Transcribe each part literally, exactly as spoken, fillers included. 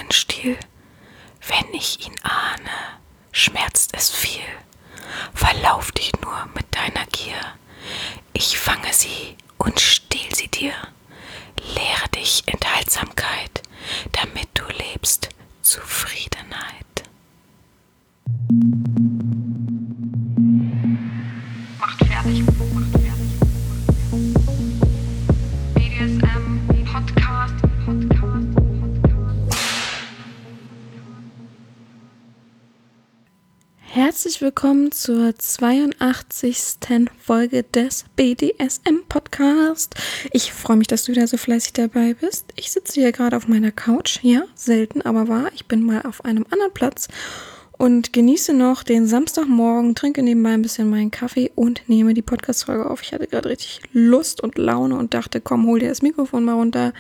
Stiel. Wenn ich ihn ahne, schmerzt es viel. Verlauf dich nur mit deiner Gier. Ich fange sie und stehl sie dir. Lehre dich Enthaltsamkeit, damit du lebst Zufriedenheit. Macht fertig, macht fertig. B D S M, Podcast, Podcast, Podcast. Herzlich willkommen zur zweiundachtzigsten Folge des B D S M Podcast. Ich freue mich, dass du wieder so fleißig dabei bist. Ich sitze hier gerade auf meiner Couch. Ja, selten, aber wahr. Ich bin mal auf einem anderen Platz und genieße noch den Samstagmorgen, trinke nebenbei ein bisschen meinen Kaffee und nehme die Podcast-Folge auf. Ich hatte gerade richtig Lust und Laune und dachte, komm, hol dir das Mikrofon mal runter.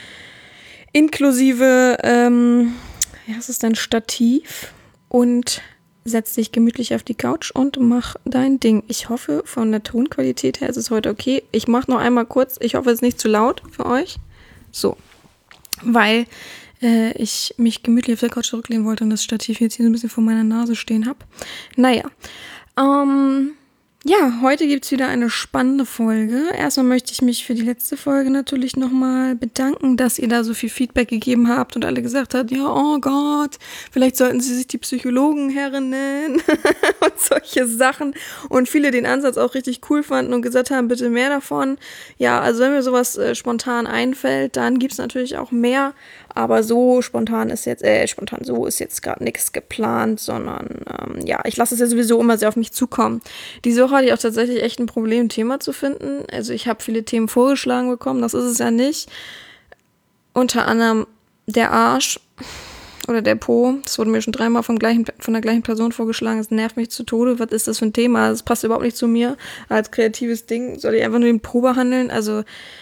Inklusive, ähm, ja, was ist denn, Stativ und setz dich gemütlich auf die Couch und mach dein Ding. Ich hoffe, von der Tonqualität her ist es heute okay. Ich mache noch einmal kurz, ich hoffe, es ist nicht zu laut für euch. So, weil äh, ich mich gemütlich auf der Couch zurücklehnen wollte und das Stativ jetzt hier so ein bisschen vor meiner Nase stehen habe. Naja, ähm... Ja, heute gibt's wieder eine spannende Folge. Erstmal möchte ich mich für die letzte Folge natürlich nochmal bedanken, dass ihr da so viel Feedback gegeben habt und alle gesagt habt, ja, oh Gott, vielleicht sollten sie sich die Psychologenherren nennen und solche Sachen. Und viele den Ansatz auch richtig cool fanden und gesagt haben, bitte mehr davon. Ja, also wenn mir sowas äh, spontan einfällt, dann gibt's natürlich auch mehr. Aber so spontan ist jetzt, äh, spontan so ist jetzt gerade nichts geplant, sondern ähm, ja, ich lasse es ja sowieso immer sehr auf mich zukommen. Diese Woche hatte ich auch tatsächlich echt ein Problem, ein Thema zu finden. Also ich habe viele Themen vorgeschlagen bekommen, das ist es ja nicht. Unter anderem der Arsch oder der Po, das wurde mir schon dreimal vom gleichen, von der gleichen Person vorgeschlagen, das nervt mich zu Tode. Was ist das für ein Thema? Das passt überhaupt nicht zu mir als kreatives Ding. Soll ich einfach nur den Po behandeln? Also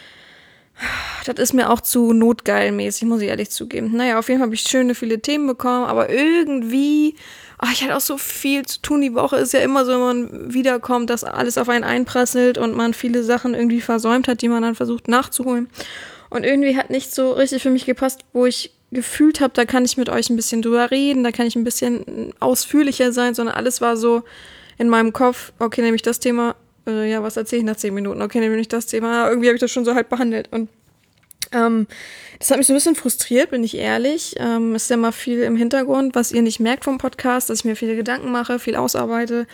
das ist mir auch zu notgeilmäßig, muss ich ehrlich zugeben. Naja, auf jeden Fall habe ich schöne, viele Themen bekommen, aber irgendwie, ach, ich hatte auch so viel zu tun. Die Woche ist ja immer so, wenn man wiederkommt, dass alles auf einen einprasselt und man viele Sachen irgendwie versäumt hat, die man dann versucht nachzuholen. Und irgendwie hat nicht so richtig für mich gepasst, wo ich gefühlt habe, da kann ich mit euch ein bisschen drüber reden, da kann ich ein bisschen ausführlicher sein, sondern alles war so in meinem Kopf, okay, nehme ich das Thema, Äh, ja, was erzähle ich nach zehn Minuten? Okay, nämlich das Thema. Irgendwie habe ich das schon so halb behandelt. Und ähm, das hat mich so ein bisschen frustriert, bin ich ehrlich. Ähm, ist ja mal viel im Hintergrund, was ihr nicht merkt vom Podcast, dass ich mir viele Gedanken mache, viel ausarbeite,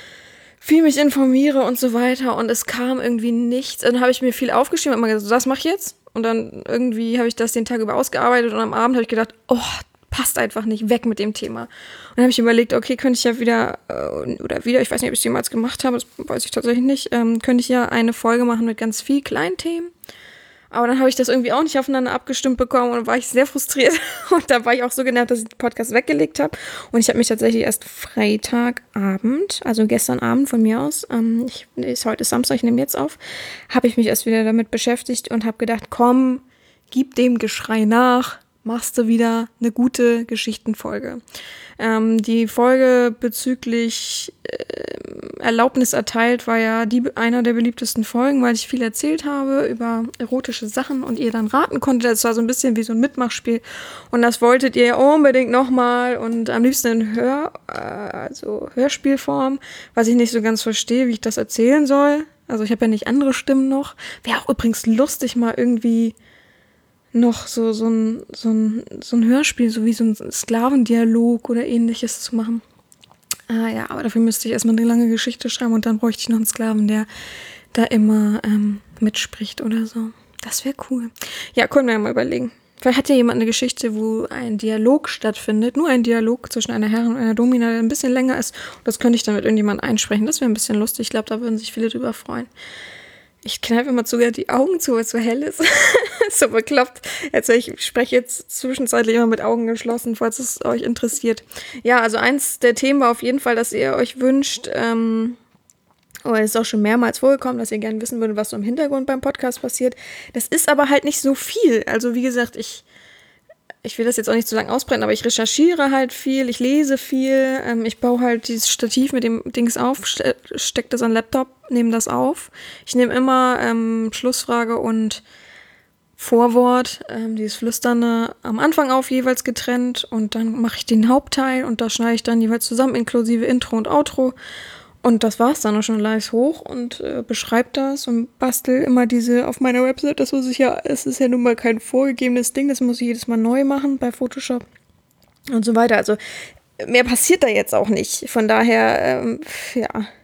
viel mich informiere und so weiter. Und es kam irgendwie nichts. Und dann habe ich mir viel aufgeschrieben und immer gesagt, so, das mache ich jetzt. Und dann irgendwie habe ich das den Tag über ausgearbeitet und am Abend habe ich gedacht, oh, passt einfach nicht, weg mit dem Thema. Und dann habe ich überlegt, okay, könnte ich ja wieder, äh, oder wieder, ich weiß nicht, ob ich es jemals gemacht habe, das weiß ich tatsächlich nicht, ähm, könnte ich ja eine Folge machen mit ganz viel kleinen Themen. Aber dann habe ich das irgendwie auch nicht aufeinander abgestimmt bekommen und dann war ich sehr frustriert. Und da war ich auch so genervt, dass ich den Podcast weggelegt habe. Und ich habe mich tatsächlich erst Freitagabend, also gestern Abend von mir aus, ähm, ich, ist heute Samstag, ich nehme jetzt auf, habe ich mich erst wieder damit beschäftigt und habe gedacht, komm, gib dem Geschrei nach, machst du wieder eine gute Geschichtenfolge. Ähm, die Folge bezüglich äh, Erlaubnis erteilt war ja die, einer der beliebtesten Folgen, weil ich viel erzählt habe über erotische Sachen und ihr dann raten konntet. Das war so ein bisschen wie so ein Mitmachspiel und das wolltet ihr unbedingt nochmal und am liebsten in Hör, äh, also Hörspielform, was ich nicht so ganz verstehe, wie ich das erzählen soll. Also ich habe ja nicht andere Stimmen noch. Wäre auch übrigens lustig, mal irgendwie noch so, so, ein, so, ein, so ein Hörspiel, so wie so ein Sklavendialog oder ähnliches zu machen. Ah ja, aber dafür müsste ich erstmal eine lange Geschichte schreiben und dann bräuchte ich noch einen Sklaven, der da immer ähm, mitspricht oder so. Das wäre cool. Ja, können wir ja mal überlegen. Vielleicht hat ja jemand eine Geschichte, wo ein Dialog stattfindet, nur ein Dialog zwischen einer Herrin und einer Domina, der ein bisschen länger ist. Und das könnte ich dann mit irgendjemandem einsprechen. Das wäre ein bisschen lustig. Ich glaube, da würden sich viele drüber freuen. Ich kneife immer sogar die Augen zu, weil es so hell ist. So bekloppt. Also ich spreche jetzt zwischenzeitlich immer mit Augen geschlossen, falls es euch interessiert. Ja, also eins der Themen war auf jeden Fall, dass ihr euch wünscht, ähm, oh, es ist auch schon mehrmals vorgekommen, dass ihr gerne wissen würdet, was so im Hintergrund beim Podcast passiert. Das ist aber halt nicht so viel. Also wie gesagt, ich ich will das jetzt auch nicht zu lang ausbreiten, aber ich recherchiere halt viel, ich lese viel, ähm, ich baue halt dieses Stativ mit dem Dings auf, ste- stecke das an den Laptop, nehme das auf. Ich nehme immer ähm, Schlussfrage und Vorwort, ähm, dieses Flüsternde am Anfang auf, jeweils getrennt und dann mache ich den Hauptteil und da schneide ich dann jeweils zusammen, inklusive Intro und Outro und das war's dann auch schon live hoch und äh, beschreibe das und bastel immer diese auf meiner Website, das muss ich ja, es ist ja nun mal kein vorgegebenes Ding, das muss ich jedes Mal neu machen bei Photoshop und so weiter, also mehr passiert da jetzt auch nicht, von daher, ähm, ja,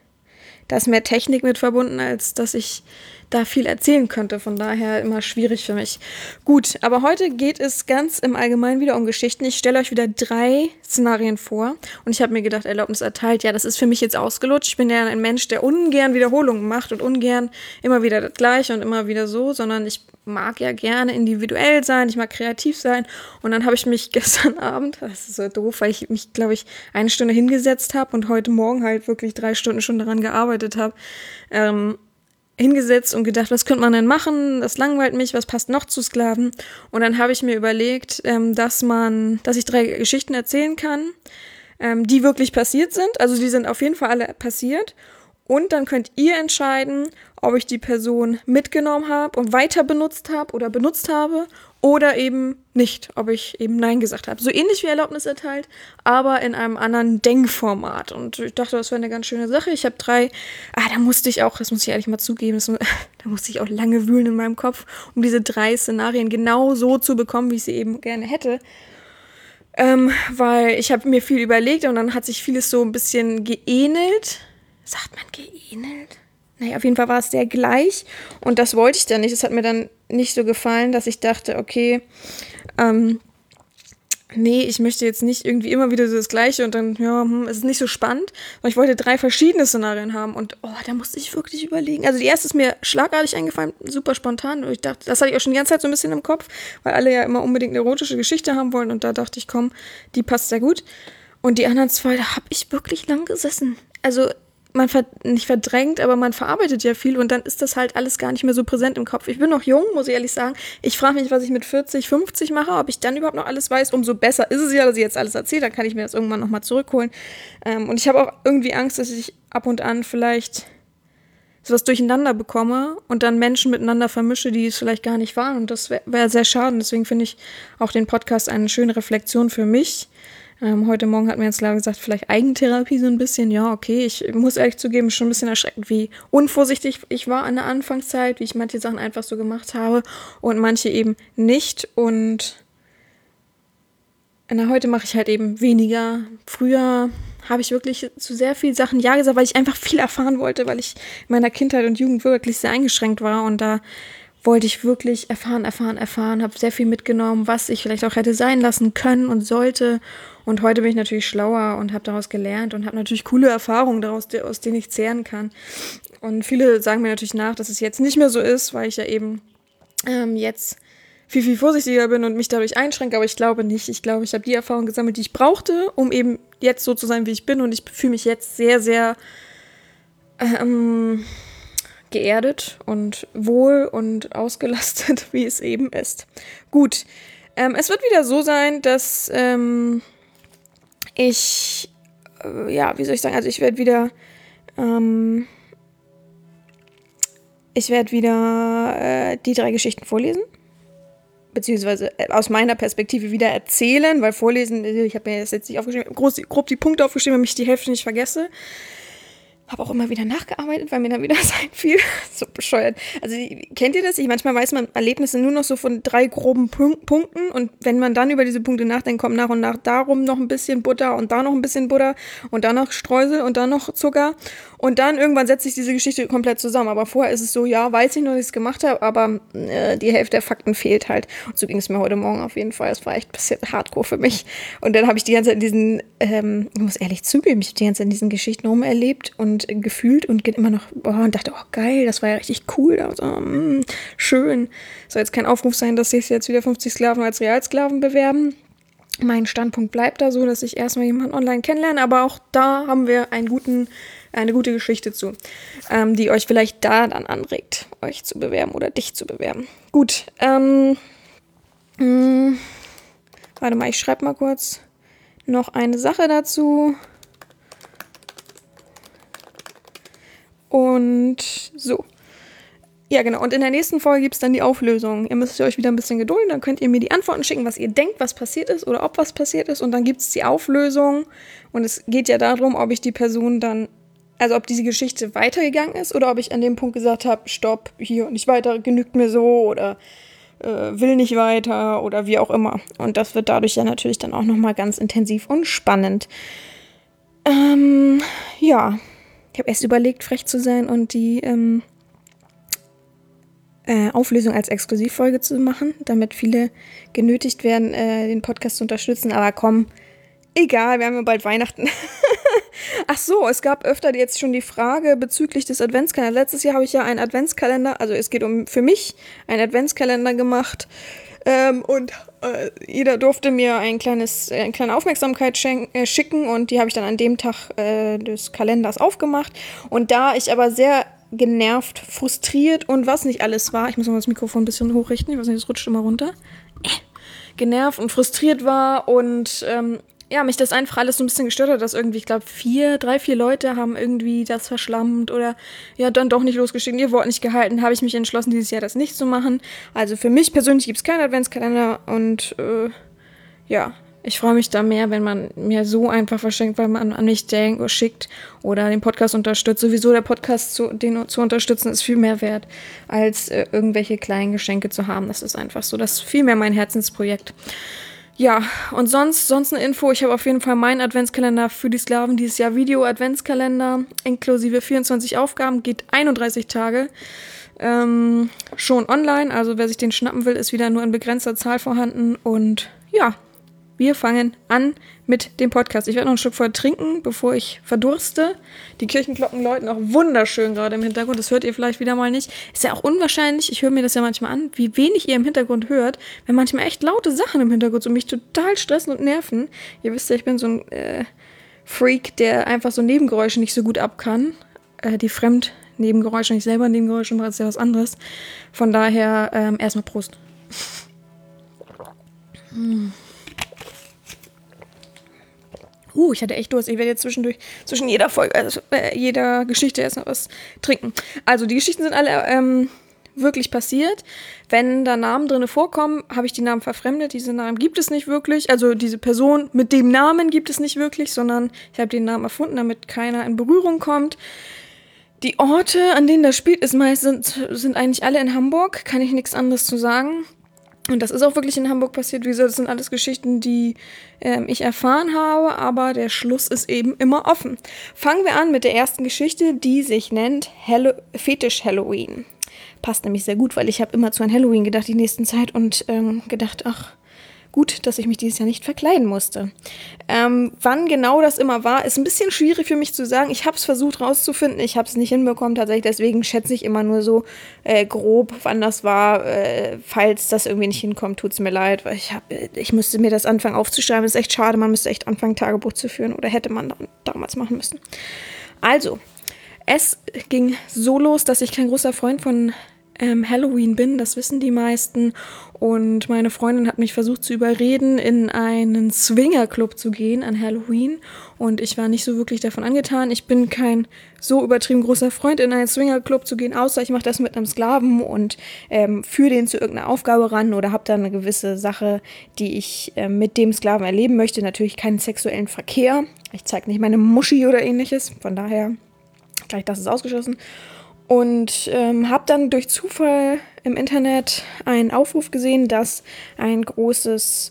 da ist mehr Technik mit verbunden, als dass ich da viel erzählen könnte. Von daher immer schwierig für mich. Gut, aber heute geht es ganz im Allgemeinen wieder um Geschichten. Ich stelle euch wieder drei Szenarien vor. Und ich habe mir gedacht, Erlaubnis erteilt. Ja, das ist für mich jetzt ausgelutscht. Ich bin ja ein Mensch, der ungern Wiederholungen macht und ungern immer wieder das Gleiche und immer wieder so, sondern ich mag ja gerne individuell sein. Ich mag kreativ sein. Und dann habe ich mich gestern Abend, das ist so doof, weil ich mich, glaube ich, eine Stunde hingesetzt habe und heute Morgen halt wirklich drei Stunden schon daran gearbeitet habe, ähm, hingesetzt und gedacht, was könnte man denn machen? Das langweilt mich, was passt noch zu Sklaven? Und dann habe ich mir überlegt, ähm, dass man, dass ich drei Geschichten erzählen kann, ähm, die wirklich passiert sind. Also die sind auf jeden Fall alle passiert. Und dann könnt ihr entscheiden, ob ich die Person mitgenommen habe und weiter benutzt habe oder benutzt habe oder eben nicht, ob ich eben Nein gesagt habe. So ähnlich wie Erlaubnis erteilt, aber in einem anderen Denkformat. Und ich dachte, das wäre eine ganz schöne Sache. Ich habe drei, ah, da musste ich auch, das muss ich ehrlich mal zugeben, das, da musste ich auch lange wühlen in meinem Kopf, um diese drei Szenarien genau so zu bekommen, wie ich sie eben gerne hätte. Ähm, weil ich habe mir viel überlegt und dann hat sich vieles so ein bisschen geähnelt. Sagt man geähnelt? Naja, auf jeden Fall war es sehr gleich und das wollte ich dann nicht. Es hat mir dann nicht so gefallen, dass ich dachte, okay, ähm, nee, ich möchte jetzt nicht irgendwie immer wieder so das Gleiche und dann, ja, hm, es ist nicht so spannend, weil ich wollte drei verschiedene Szenarien haben und oh, da musste ich wirklich überlegen. Also die erste ist mir schlagartig eingefallen, super spontan und ich dachte, das hatte ich auch schon die ganze Zeit so ein bisschen im Kopf, weil alle ja immer unbedingt eine erotische Geschichte haben wollen und da dachte ich, komm, die passt sehr gut. Und die anderen zwei, da habe ich wirklich lang gesessen. Also man ver- nicht verdrängt, aber man verarbeitet ja viel und dann ist das halt alles gar nicht mehr so präsent im Kopf. Ich bin noch jung, muss ich ehrlich sagen. Ich frage mich, was ich mit vierzig, fünfzig mache, ob ich dann überhaupt noch alles weiß. Umso besser ist es ja, dass ich jetzt alles erzähle, dann kann ich mir das irgendwann nochmal zurückholen. Ähm, und ich habe auch irgendwie Angst, dass ich ab und an vielleicht sowas durcheinander bekomme und dann Menschen miteinander vermische, die es vielleicht gar nicht waren und das wäre wär sehr schade. Deswegen finde ich auch den Podcast eine schöne Reflexion für mich. Ähm, heute Morgen hat mir jetzt klar gesagt, vielleicht Eigentherapie so ein bisschen. Ja, okay, ich muss ehrlich zugeben, schon ein bisschen erschreckend, wie unvorsichtig ich war an der Anfangszeit, wie ich manche Sachen einfach so gemacht habe und manche eben nicht. Und na, heute mache ich halt eben weniger. Früher habe ich wirklich zu sehr vielen Sachen Ja gesagt, weil ich einfach viel erfahren wollte, weil ich in meiner Kindheit und Jugend wirklich sehr eingeschränkt war und da wollte ich wirklich erfahren, erfahren, erfahren, habe sehr viel mitgenommen, was ich vielleicht auch hätte sein lassen können und sollte. Und heute bin ich natürlich schlauer und habe daraus gelernt und habe natürlich coole Erfahrungen daraus, aus denen ich zehren kann. Und viele sagen mir natürlich nach, dass es jetzt nicht mehr so ist, weil ich ja eben ähm, jetzt viel, viel vorsichtiger bin und mich dadurch einschränke. Aber ich glaube nicht. Ich glaube, ich habe die Erfahrung gesammelt, die ich brauchte, um eben jetzt so zu sein, wie ich bin. Und ich fühle mich jetzt sehr, sehr ähm, geerdet und wohl und ausgelastet, wie es eben ist. Gut, ähm, es wird wieder so sein, dass ähm, ich, äh, ja, wie soll ich sagen, also ich werde wieder, ähm, ich werde wieder äh, die drei Geschichten vorlesen, beziehungsweise aus meiner Perspektive wieder erzählen, weil vorlesen, ich habe mir das jetzt nicht aufgeschrieben, groß, grob die Punkte aufgeschrieben, damit ich die Hälfte nicht vergesse. Habe auch immer wieder nachgearbeitet, weil mir dann wieder was einfiel. So bescheuert. Also kennt ihr das? Ich, manchmal weiß man Erlebnisse nur noch so von drei groben Punk- Punkten und wenn man dann über diese Punkte nachdenkt, kommt nach und nach darum noch ein bisschen Butter und da noch ein bisschen Butter und dann noch Streusel und dann noch Zucker und dann irgendwann setzt sich diese Geschichte komplett zusammen. Aber vorher ist es so, ja, weiß ich nur, dass ich es gemacht habe, aber äh, die Hälfte der Fakten fehlt halt. Und so ging es mir heute Morgen auf jeden Fall. Es war echt ein bisschen hardcore für mich. Und dann habe ich die ganze Zeit in diesen, ähm, ich muss ehrlich zugeben, ich habe die ganze Zeit in diesen Geschichten rumerlebt und gefühlt und geht immer noch, boah, und dachte, oh geil, das war ja richtig cool, also, mh, schön. Soll jetzt kein Aufruf sein, dass sich jetzt wieder fünfzig Sklaven als Realsklaven bewerben. Mein Standpunkt bleibt da so, dass ich erstmal jemanden online kennenlerne, aber auch da haben wir einen guten, eine gute Geschichte zu, ähm, die euch vielleicht da dann anregt, euch zu bewerben oder dich zu bewerben. Gut, ähm, mh, warte mal, ich schreibe mal kurz noch eine Sache dazu. Und so, Ja, genau. Und in der nächsten Folge gibt es dann die Auflösung. Ihr müsst euch wieder ein bisschen gedulden. Dann könnt ihr mir die Antworten schicken, was ihr denkt, was passiert ist oder ob was passiert ist. Und dann gibt es die Auflösung. Und es geht ja darum, ob ich die Person dann, also ob diese Geschichte weitergegangen ist oder ob ich an dem Punkt gesagt habe, stopp, hier und nicht weiter, genügt mir so oder äh, will nicht weiter oder wie auch immer. Und das wird dadurch ja natürlich dann auch nochmal ganz intensiv und spannend. Ähm, ja, ich habe erst überlegt, frech zu sein und die, ähm, Äh, Auflösung als Exklusivfolge zu machen, damit viele genötigt werden, äh, den Podcast zu unterstützen. Aber komm, egal, wir haben ja bald Weihnachten. Ach so, es gab öfter jetzt schon die Frage bezüglich des Adventskalenders. Letztes Jahr habe ich ja einen Adventskalender, also es geht um für mich einen Adventskalender gemacht. Ähm, und äh, jeder durfte mir ein kleines, äh, eine kleine Aufmerksamkeit schenken, äh, schicken und die habe ich dann an dem Tag äh, des Kalenders aufgemacht. Und da ich aber sehr genervt, frustriert und was nicht alles war. Ich muss mal das Mikrofon ein bisschen hochrichten. Ich weiß nicht, es rutscht immer runter. Äh, genervt und frustriert war und ähm, ja, mich das einfach alles so ein bisschen gestört hat, dass irgendwie, ich glaube, vier, drei, vier Leute haben irgendwie das verschlammt oder ja, dann doch nicht losgeschickt, ihr Wort nicht gehalten, habe ich mich entschlossen, dieses Jahr das nicht zu machen. Also für mich persönlich gibt es keinen Adventskalender und äh, ja, ich freue mich da mehr, wenn man mir so einfach verschenkt, weil man an mich denkt oder schickt oder den Podcast unterstützt. Sowieso der Podcast, zu, den zu unterstützen, ist viel mehr wert, als äh, irgendwelche kleinen Geschenke zu haben. Das ist einfach so. Das ist viel mehr mein Herzensprojekt. Ja, und sonst, sonst eine Info. Ich habe auf jeden Fall meinen Adventskalender für die Sklaven dieses Jahr Video-Adventskalender, inklusive vierundzwanzig Aufgaben, geht einunddreißig Tage. Ähm, schon online, also wer sich den schnappen will, ist wieder nur in begrenzter Zahl vorhanden. Und ja, wir fangen an mit dem Podcast. Ich werde noch ein Stück voll trinken, bevor ich verdurste. Die Kirchenglocken läuten auch wunderschön gerade im Hintergrund. Das hört ihr vielleicht wieder mal nicht. Ist ja auch unwahrscheinlich, ich höre mir das ja manchmal an, wie wenig ihr im Hintergrund hört, wenn manchmal echt laute Sachen im Hintergrund so mich total stressen und nerven. Ihr wisst ja, ich bin so ein äh, Freak, der einfach so Nebengeräusche nicht so gut ab kann. Äh, die Fremdnebengeräusche, nicht selber Nebengeräusche, mache ist ja was anderes. Von daher ähm, erstmal Prost. Hm. Uh, ich hatte echt Durst. Ich werde jetzt zwischendurch, zwischen jeder Folge, also äh, jeder Geschichte erst noch was trinken. Also die Geschichten sind alle ähm, wirklich passiert. Wenn da Namen drin vorkommen, habe ich die Namen verfremdet. Diese Namen gibt es nicht wirklich. Also diese Person mit dem Namen gibt es nicht wirklich, sondern ich habe den Namen erfunden, damit keiner in Berührung kommt. Die Orte, an denen das spielt, ist meistens, sind eigentlich alle in Hamburg. Kann ich nichts anderes zu sagen. Und das ist auch wirklich in Hamburg passiert. Wie gesagt, das sind alles Geschichten, die ähm, ich erfahren habe, aber der Schluss ist eben immer offen. Fangen wir an mit der ersten Geschichte, die sich nennt Hallo- Fetisch Halloween. Passt nämlich sehr gut, weil ich habe immer zu an Halloween gedacht die nächsten Zeit und ähm, gedacht, ach, gut, dass ich mich dieses Jahr nicht verkleiden musste. Ähm, wann genau das immer war, ist ein bisschen schwierig für mich zu sagen. Ich habe es versucht rauszufinden, ich habe es nicht hinbekommen tatsächlich. Deswegen schätze ich immer nur so äh, grob, wann das war. Äh, falls das irgendwie nicht hinkommt, tut es mir leid, weil ich, hab, ich müsste mir das anfangen aufzuschreiben. Das ist echt schade, man müsste echt anfangen, Tagebuch zu führen oder hätte man dann damals machen müssen. Also, es ging so los, dass ich kein großer Freund von ähm, Halloween bin, das wissen die meisten. Und meine Freundin hat mich versucht zu überreden, in einen Swingerclub zu gehen an Halloween. Und ich war nicht so wirklich davon angetan. Ich bin kein so übertrieben großer Freund, in einen Swingerclub zu gehen, außer ich mache das mit einem Sklaven und ähm, führe den zu irgendeiner Aufgabe ran oder habe da eine gewisse Sache, die ich äh, mit dem Sklaven erleben möchte. Natürlich keinen sexuellen Verkehr. Ich zeige nicht meine Muschi oder ähnliches. Von daher, gleich das ist ausgeschlossen. Und ähm, habe dann durch Zufall im Internet einen Aufruf gesehen, dass ein großes,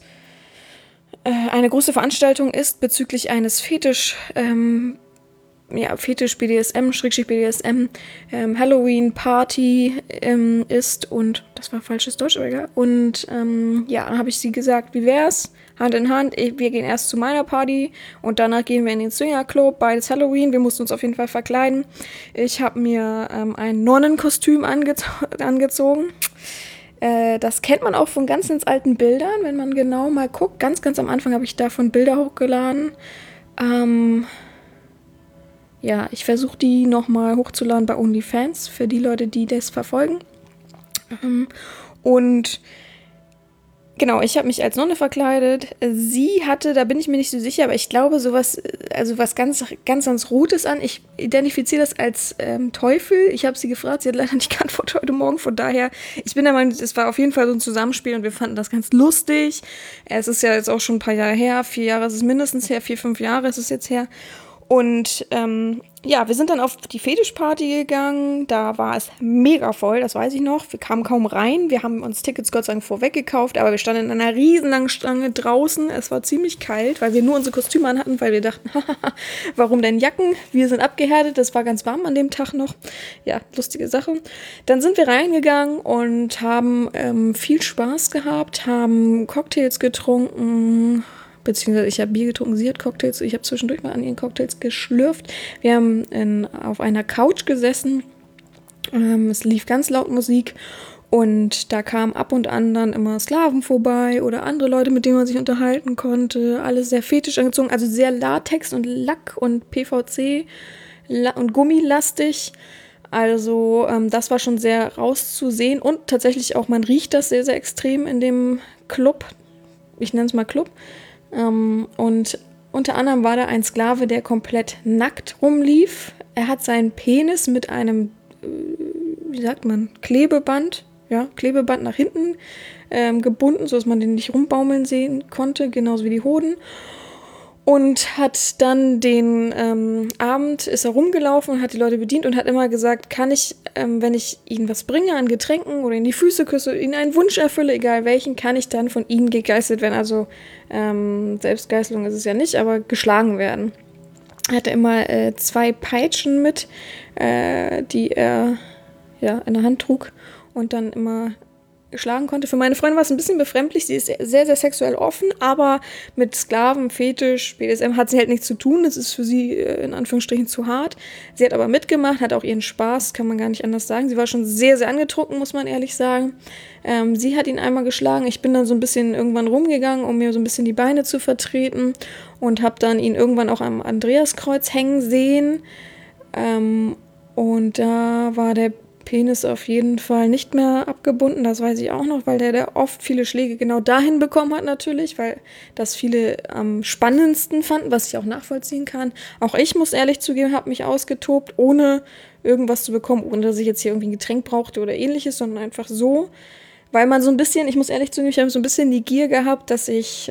äh, eine große Veranstaltung ist bezüglich eines Fetisch, ähm, ja, Fetisch B D S M, Schrägstrich B D S M, ähm, Halloween Party ähm, ist und, das war falsches Deutsch, aber egal. Und ähm, ja, dann habe ich sie gesagt, wie wär's? Hand in Hand, ich, wir gehen erst zu meiner Party und danach gehen wir in den Swingerclub, beides Halloween, wir mussten uns auf jeden Fall verkleiden. Ich habe mir ähm, ein Nonnenkostüm ange- angezogen. Äh, das kennt man auch von ganz, ganz alten Bildern, wenn man genau mal guckt. Ganz, ganz am Anfang habe ich davon Bilder hochgeladen. Ähm, ja, ich versuche die nochmal hochzuladen bei OnlyFans, für die Leute, die das verfolgen. Ähm, und Genau, ich habe mich als Nonne verkleidet. Sie hatte, da bin ich mir nicht so sicher, aber ich glaube sowas, also was ganz, ganz, ganz Rotes an. Ich identifiziere das als ähm, Teufel. Ich habe sie gefragt, sie hat leider nicht geantwortet heute Morgen. Von daher, ich bin der Meinung, es war auf jeden Fall so ein Zusammenspiel und wir fanden das ganz lustig. Es ist ja jetzt auch schon ein paar Jahre her, vier Jahre ist es mindestens her, vier, fünf Jahre ist es jetzt her. Und ähm, ja, wir sind dann auf die Fetischparty gegangen, da war es mega voll, das weiß ich noch, wir kamen kaum rein, wir haben uns Tickets Gott sei Dank vorweg gekauft, aber wir standen in einer riesenlangen Stange draußen, es war ziemlich kalt, weil wir nur unsere Kostüme anhatten, weil wir dachten, warum denn Jacken, wir sind abgehärtet, das war ganz warm an dem Tag noch, ja, lustige Sache. Dann sind wir reingegangen und haben ähm, viel Spaß gehabt, haben Cocktails getrunken, beziehungsweise ich habe Bier getrunken, sie hat Cocktails, ich habe zwischendurch mal an ihren Cocktails geschlürft. Wir haben in, auf einer Couch gesessen, ähm, es lief ganz laut Musik und da kamen ab und an dann immer Sklaven vorbei oder andere Leute, mit denen man sich unterhalten konnte. Alles sehr fetisch angezogen, also sehr Latex und Lack und P V C und Gummilastig. Also ähm, das war schon sehr rauszusehen und tatsächlich auch, man riecht das sehr, sehr extrem in dem Club. Ich nenne es mal Club. Um, und unter anderem war da ein Sklave, der komplett nackt rumlief. Er hat seinen Penis mit einem, äh, wie sagt man, Klebeband, ja, Klebeband nach hinten ähm, gebunden, sodass man den nicht rumbaumeln sehen konnte, genauso wie die Hoden. Und hat dann den ähm, Abend, ist er rumgelaufen und hat die Leute bedient und hat immer gesagt, kann ich, ähm, wenn ich ihnen was bringe an Getränken oder in die Füße küsse, ihnen einen Wunsch erfülle, egal welchen, kann ich dann von ihnen gegeißelt werden. Also ähm, Selbstgeißelung ist es ja nicht, aber geschlagen werden. Er hatte immer äh, zwei Peitschen mit, äh, die er ja, in der Hand trug und dann immer geschlagen konnte. Für meine Freundin war es ein bisschen befremdlich. Sie ist sehr, sehr sexuell offen, aber mit Sklaven, Fetisch, B D S M hat sie halt nichts zu tun. Das ist für sie in Anführungsstrichen zu hart. Sie hat aber mitgemacht, hat auch ihren Spaß, kann man gar nicht anders sagen. Sie war schon sehr, sehr angetrunken, muss man ehrlich sagen. Ähm, sie hat ihn einmal geschlagen. Ich bin dann so ein bisschen irgendwann rumgegangen, um mir so ein bisschen die Beine zu vertreten und habe dann ihn irgendwann auch am Andreaskreuz hängen sehen. Ähm, und da war der Penis auf jeden Fall nicht mehr abgebunden, das weiß ich auch noch, weil der, der oft viele Schläge genau dahin bekommen hat natürlich, weil das viele am spannendsten fanden, was ich auch nachvollziehen kann. Auch ich, muss ehrlich zugeben, habe mich ausgetobt, ohne irgendwas zu bekommen, ohne dass ich jetzt hier irgendwie ein Getränk brauchte oder ähnliches, sondern einfach so, weil man so ein bisschen, ich muss ehrlich zugeben, ich habe so ein bisschen die Gier gehabt, dass ich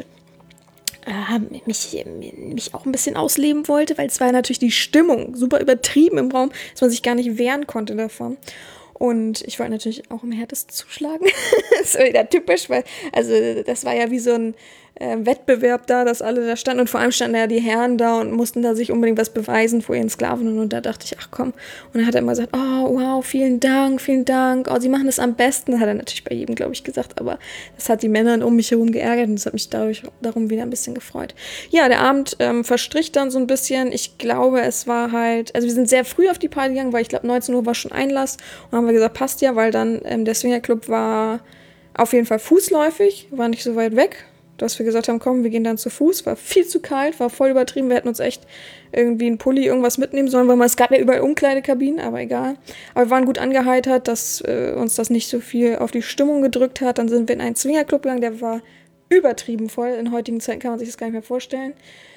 äh, mich, mich auch ein bisschen ausleben wollte, weil es war natürlich die Stimmung super übertrieben im Raum, dass man sich gar nicht wehren konnte davon. Und ich wollte natürlich auch im härtesten zuschlagen. Das ist wieder typisch, weil, also das war ja wie so ein äh, Wettbewerb da, dass alle da standen und vor allem standen ja die Herren da und mussten da sich unbedingt was beweisen vor ihren Sklaven und da dachte ich, ach komm. Und dann hat er immer gesagt, oh wow, vielen Dank, vielen Dank, oh, sie machen das am besten. Das hat er natürlich bei jedem, glaube ich, gesagt, aber das hat die Männer um mich herum geärgert und das hat mich dadurch, darum wieder ein bisschen gefreut. Ja, der Abend ähm, verstrich dann so ein bisschen. Ich glaube, es war halt, also wir sind sehr früh auf die Party gegangen, weil ich glaube neunzehn Uhr war schon Einlass und haben wir gesagt, passt ja, weil dann ähm, der Swingerclub war auf jeden Fall fußläufig, war nicht so weit weg, dass wir gesagt haben, komm, wir gehen dann zu Fuß, war viel zu kalt, war voll übertrieben, wir hätten uns echt irgendwie einen Pulli, irgendwas mitnehmen sollen, weil man, es gab ja überall Umkleidekabinen, aber egal. Aber wir waren gut angeheitert, dass äh, uns das nicht so viel auf die Stimmung gedrückt hat. Dann sind wir in einen Swingerclub gegangen, der war übertrieben voll, in heutigen Zeiten kann man sich das gar nicht mehr vorstellen.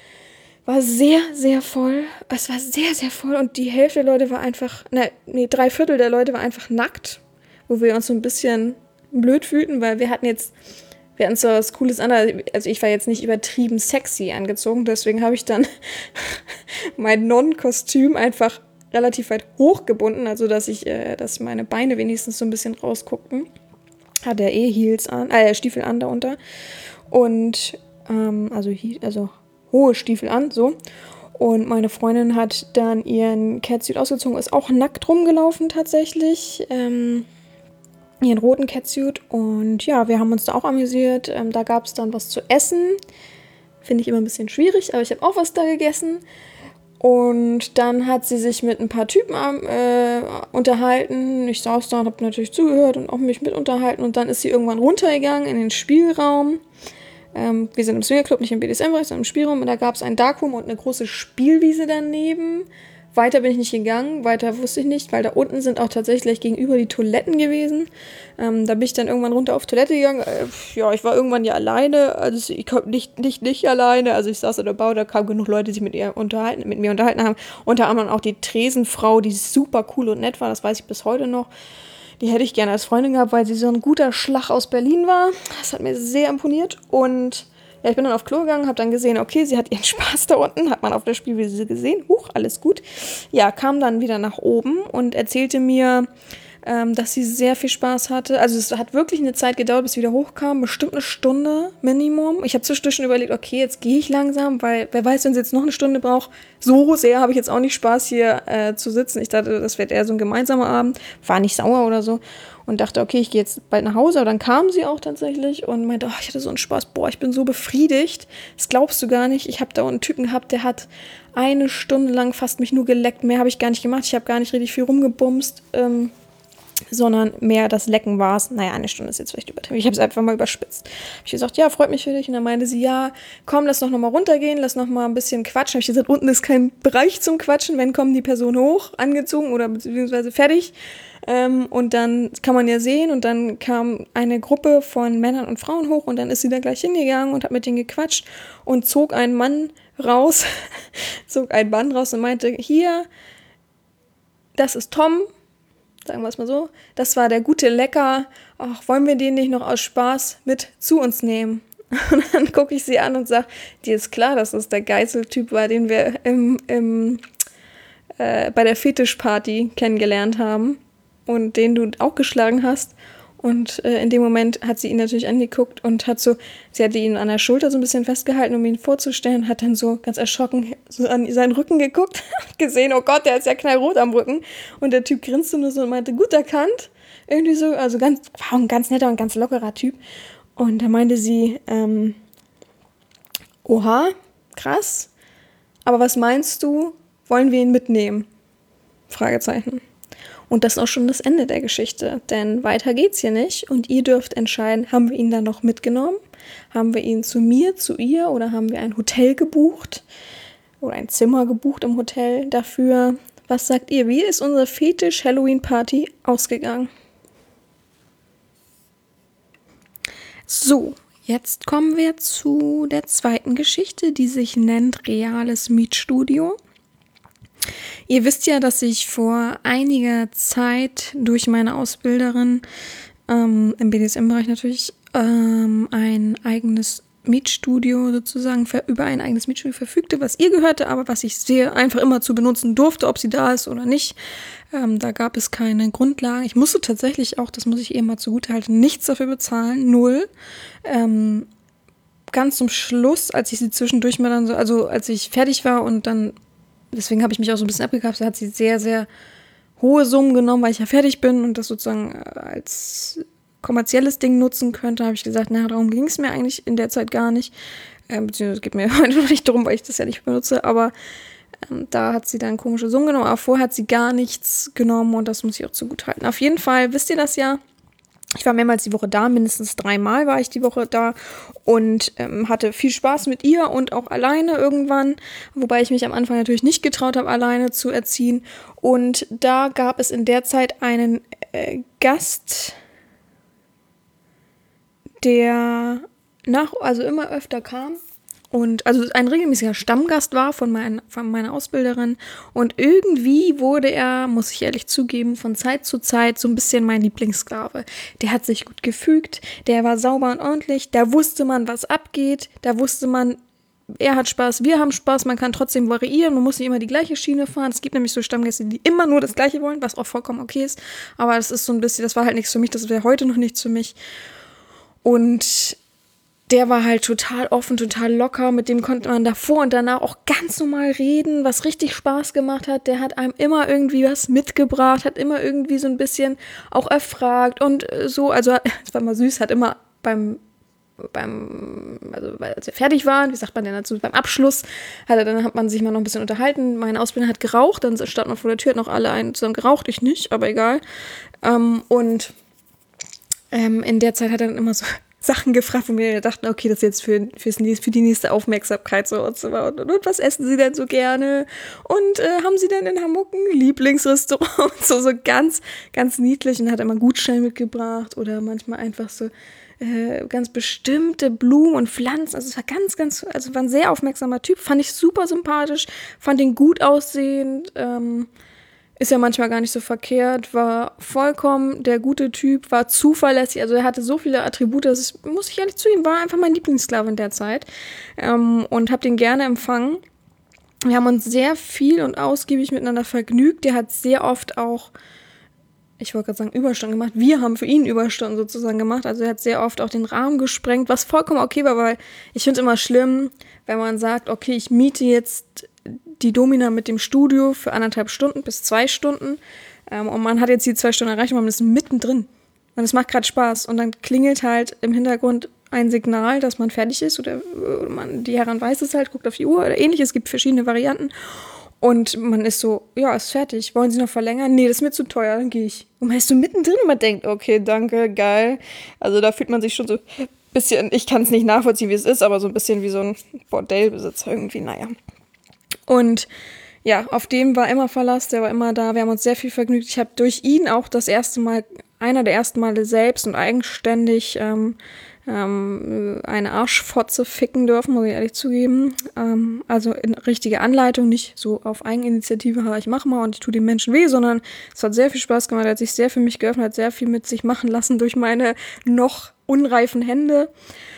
War sehr, sehr voll. Es war sehr, sehr voll und die Hälfte der Leute war einfach, ne, nee, drei Viertel der Leute war einfach nackt, wo wir uns so ein bisschen blöd fühlten, weil wir hatten jetzt, wir hatten so was Cooles an, also ich war jetzt nicht übertrieben sexy angezogen, deswegen habe ich dann mein Non-Kostüm einfach relativ weit hochgebunden, also dass ich, äh, dass meine Beine wenigstens so ein bisschen rausguckten. Hatte er eh Heels an, äh, Stiefel an darunter und, ähm, also, also hohe Stiefel an, so. Und meine Freundin hat dann ihren Catsuit ausgezogen, ist auch nackt rumgelaufen tatsächlich, ähm, ihren roten Catsuit. Und ja, wir haben uns da auch amüsiert. Ähm, da gab es dann was zu essen. Finde ich immer ein bisschen schwierig, aber ich habe auch was da gegessen. Und dann hat sie sich mit ein paar Typen äh, unterhalten. Ich saß da und habe natürlich zugehört und auch mich mit unterhalten. Und dann ist sie irgendwann runtergegangen in den Spielraum. Ähm, wir sind im Swingerclub, nicht im B D S M-Bereich, sondern im Spielraum. Und da gab es ein Darkroom und eine große Spielwiese daneben, Weiter bin ich nicht gegangen, weiter wusste ich nicht, weil da unten sind auch tatsächlich gegenüber die Toiletten gewesen. Ähm, da bin ich dann irgendwann runter auf Toilette gegangen. Äh, ja, ich war irgendwann ja alleine, also ich konnte nicht, nicht, nicht alleine, also ich saß in der Bau, da kamen genug Leute, die sich mit, ihr unterhalten, mit mir unterhalten haben. Unter anderem auch die Tresenfrau, die super cool und nett war, das weiß ich bis heute noch. Die hätte ich gerne als Freundin gehabt, weil sie so ein guter Schlag aus Berlin war. Das hat mir sehr imponiert und ja, ich bin dann auf Klo gegangen, habe dann gesehen, okay, sie hat ihren Spaß da unten, hat man auf der Spielwiese gesehen, huch, alles gut. Ja, kam dann wieder nach oben und erzählte mir, ähm, dass sie sehr viel Spaß hatte. Also es hat wirklich eine Zeit gedauert, bis sie wieder hochkam, bestimmt eine Stunde Minimum. Ich habe zwischendurch überlegt, okay, jetzt gehe ich langsam, weil wer weiß, wenn sie jetzt noch eine Stunde braucht, so sehr habe ich jetzt auch nicht Spaß hier äh, zu sitzen. Ich dachte, das wird eher so ein gemeinsamer Abend, war nicht sauer oder so. Und dachte, okay, ich gehe jetzt bald nach Hause. Aber dann kam sie auch tatsächlich und meinte, oh, ich hatte so einen Spaß. Boah, ich bin so befriedigt. Das glaubst du gar nicht. Ich habe da einen Typen gehabt, der hat eine Stunde lang fast mich nur geleckt. Mehr habe ich gar nicht gemacht. Ich habe gar nicht richtig viel rumgebumst, ähm, sondern mehr das Lecken war es. Naja, eine Stunde ist jetzt vielleicht übertrieben. Ich habe es einfach mal überspitzt. Hab ich gesagt, ja, freut mich für dich. Und dann meinte sie, ja, komm, lass doch noch mal runtergehen. Lass noch mal ein bisschen quatschen. Habe ich gesagt, unten ist kein Bereich zum Quatschen. Wenn kommen die Person hoch, angezogen oder beziehungsweise fertig. Ähm, und dann kann man ja sehen und dann kam eine Gruppe von Männern und Frauen hoch und dann ist sie da gleich hingegangen und hat mit denen gequatscht und zog einen Mann raus, zog einen Mann raus und meinte, hier, das ist Tom, sagen wir es mal so, das war der gute Lecker, ach, wollen wir den nicht noch aus Spaß mit zu uns nehmen? Und dann gucke ich sie an und sage, dir ist klar, dass das der Geiseltyp war, den wir im, im, äh, bei der Fetischparty kennengelernt haben. Und den du auch geschlagen hast. Und äh, in dem Moment hat sie ihn natürlich angeguckt und hat so, sie hatte ihn an der Schulter so ein bisschen festgehalten, um ihn vorzustellen, hat dann so ganz erschrocken so an seinen Rücken geguckt, gesehen, oh Gott, der ist ja knallrot am Rücken. Und der Typ grinste nur so und meinte, gut erkannt. Irgendwie so, also ganz, war ein ganz netter und ganz lockerer Typ. Und da meinte sie, ähm, oha, krass, aber was meinst du, wollen wir ihn mitnehmen? Fragezeichen. Und das ist auch schon das Ende der Geschichte, denn weiter geht's hier nicht und ihr dürft entscheiden, haben wir ihn dann noch mitgenommen, haben wir ihn zu mir, zu ihr oder haben wir ein Hotel gebucht oder ein Zimmer gebucht im Hotel dafür. Was sagt ihr, wie ist unsere Fetisch-Halloween-Party ausgegangen? So, jetzt kommen wir zu der zweiten Geschichte, die sich nennt Reales Mietstudio. Ihr wisst ja, dass ich vor einiger Zeit durch meine Ausbilderin ähm, im B D S M-Bereich natürlich ähm, ein eigenes Mietstudio sozusagen ver- über ein eigenes Mietstudio verfügte, was ihr gehörte, aber was ich sehr einfach immer zu benutzen durfte, ob sie da ist oder nicht. Ähm, da gab es keine Grundlagen. Ich musste tatsächlich auch, das muss ich ihr mal zugutehalten, nichts dafür bezahlen, null. Ähm, ganz zum Schluss, als ich sie zwischendurch mal dann so, also als ich fertig war und dann deswegen habe ich mich auch so ein bisschen abgekapselt, hat sie sehr, sehr hohe Summen genommen, weil ich ja fertig bin und das sozusagen als kommerzielles Ding nutzen könnte. Habe ich gesagt, na, darum ging es mir eigentlich in der Zeit gar nicht. Ähm, beziehungsweise es geht mir heute noch nicht darum, weil ich das ja nicht benutze, aber ähm, da hat sie dann komische Summen genommen, aber vorher hat sie gar nichts genommen und das muss ich auch zugutehalten. Auf jeden Fall, wisst ihr das ja, ich war mehrmals die Woche da, mindestens dreimal war ich die Woche da und ähm, hatte viel Spaß mit ihr und auch alleine irgendwann, wobei ich mich am Anfang natürlich nicht getraut habe, alleine zu erziehen. Und da gab es in der Zeit einen äh, Gast, der nach, also immer öfter kam. Und also ein regelmäßiger Stammgast war von, mein, von meiner Ausbilderin und irgendwie wurde er, muss ich ehrlich zugeben, von Zeit zu Zeit so ein bisschen mein Lieblingssklave. Der hat sich gut gefügt, der war sauber und ordentlich, da wusste man, was abgeht, da wusste man, er hat Spaß, wir haben Spaß, man kann trotzdem variieren, man muss nicht immer die gleiche Schiene fahren. Es gibt nämlich so Stammgäste, die immer nur das Gleiche wollen, was auch vollkommen okay ist, aber das ist so ein bisschen, das war halt nichts für mich, das wäre heute noch nichts für mich. Und der war halt total offen, total locker, mit dem konnte man davor und danach auch ganz normal reden, was richtig Spaß gemacht hat. Der hat einem immer irgendwie was mitgebracht, hat immer irgendwie so ein bisschen auch erfragt und so, also es war immer süß, hat immer beim, beim, also als wir fertig waren, wie sagt man denn dazu, beim Abschluss, hat er, dann hat man sich mal noch ein bisschen unterhalten, meine Ausbildung hat geraucht, dann stand man vor der Tür, hat noch alle einen zusammen geraucht, ich nicht, aber egal. Ähm, und ähm, in der Zeit hat er dann immer so Sachen gefragt, wo wir dachten, okay, das ist jetzt für, fürs, nächste- für die nächste Aufmerksamkeit so und so weiter. Und, und, und was essen Sie denn so gerne? Und äh, haben Sie denn in Hamburg ein Lieblingsrestaurant? so, so ganz, ganz niedlich und hat immer Gutschein mitgebracht oder manchmal einfach so äh, ganz bestimmte Blumen und Pflanzen. Also es war ganz, ganz, also war ein sehr aufmerksamer Typ. Fand ich super sympathisch, fand ihn gut aussehend, ähm, ist ja manchmal gar nicht so verkehrt, war vollkommen der gute Typ, war zuverlässig, also er hatte so viele Attribute, das ist, muss ich ehrlich zugeben, war einfach mein Lieblingssklave in der Zeit ähm, und habe den gerne empfangen. Wir haben uns sehr viel und ausgiebig miteinander vergnügt, der hat sehr oft auch, ich wollte gerade sagen, Überstunden gemacht, wir haben für ihn Überstunden sozusagen gemacht, also er hat sehr oft auch den Rahmen gesprengt, was vollkommen okay war, weil ich finde es immer schlimm, wenn man sagt, okay, ich miete jetzt die Domina mit dem Studio für anderthalb Stunden bis zwei Stunden ähm, und man hat jetzt die zwei Stunden erreicht und man ist mittendrin und es macht gerade Spaß und dann klingelt halt im Hintergrund ein Signal, dass man fertig ist oder, oder man, die Herren weiß es halt, guckt auf die Uhr oder ähnliches, es gibt verschiedene Varianten und man ist so, ja, ist fertig, wollen Sie noch verlängern? Nee, das ist mir zu teuer, dann gehe ich. Und man ist so mittendrin und man denkt, okay, danke, geil, also da fühlt man sich schon so ein bisschen, ich kann es nicht nachvollziehen, wie es ist, aber so ein bisschen wie so ein Bordellbesitzer irgendwie, naja. Und ja, auf dem war immer Verlass, der war immer da, wir haben uns sehr viel vergnügt. Ich habe durch ihn auch das erste Mal, einer der ersten Male selbst und eigenständig ähm, ähm, eine Arschfotze ficken dürfen, muss ich ehrlich zugeben. Ähm, also in richtige Anleitung, nicht so auf Eigeninitiative, ha, ich mach mal und ich tue den Menschen weh, sondern es hat sehr viel Spaß gemacht, er hat sich sehr für mich geöffnet, hat sehr viel mit sich machen lassen durch meine noch unreifen Hände.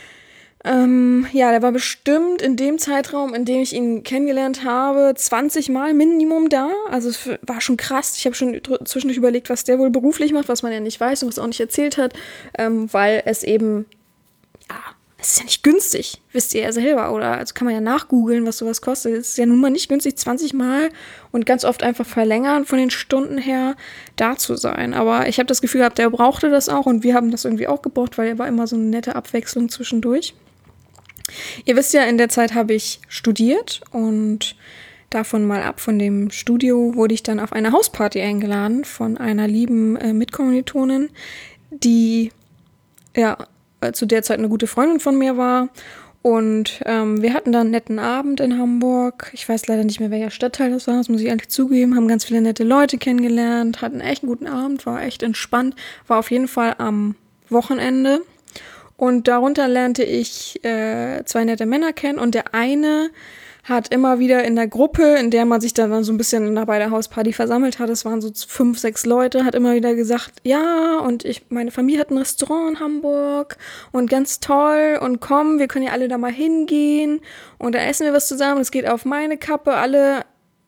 Ähm, ja, der war bestimmt in dem Zeitraum, in dem ich ihn kennengelernt habe, zwanzig Mal Minimum da. Also es war schon krass. Ich habe schon dr- zwischendurch überlegt, was der wohl beruflich macht, was man ja nicht weiß und was er auch nicht erzählt hat, ähm, weil es eben, ja, es ist ja nicht günstig, wisst ihr ja selber. Oder also kann man ja nachgoogeln, was sowas kostet. Es ist ja nun mal nicht günstig, zwanzig Mal und ganz oft einfach verlängern von den Stunden her da zu sein. Aber ich habe das Gefühl gehabt, der brauchte das auch und wir haben das irgendwie auch gebraucht, weil er war immer so eine nette Abwechslung zwischendurch. Ihr wisst ja, in der Zeit habe ich studiert und davon mal ab von dem Studio wurde ich dann auf eine Hausparty eingeladen von einer lieben äh, Mitkommilitonin, die ja zu der Zeit eine gute Freundin von mir war. Und ähm, wir hatten dann einen netten Abend in Hamburg. Ich weiß leider nicht mehr, welcher Stadtteil das war, das muss ich ehrlich zugeben. Haben ganz viele nette Leute kennengelernt, hatten echt einen guten Abend, war echt entspannt. War auf jeden Fall am Wochenende. Und darunter lernte ich äh, zwei nette Männer kennen und der eine hat immer wieder in der Gruppe, in der man sich dann so ein bisschen bei der Hausparty versammelt hat, es waren so fünf, sechs Leute, hat immer wieder gesagt, ja, und ich, meine Familie hat ein Restaurant in Hamburg und ganz toll und komm, wir können ja alle da mal hingehen und da essen wir was zusammen, es geht auf meine Kappe, alle,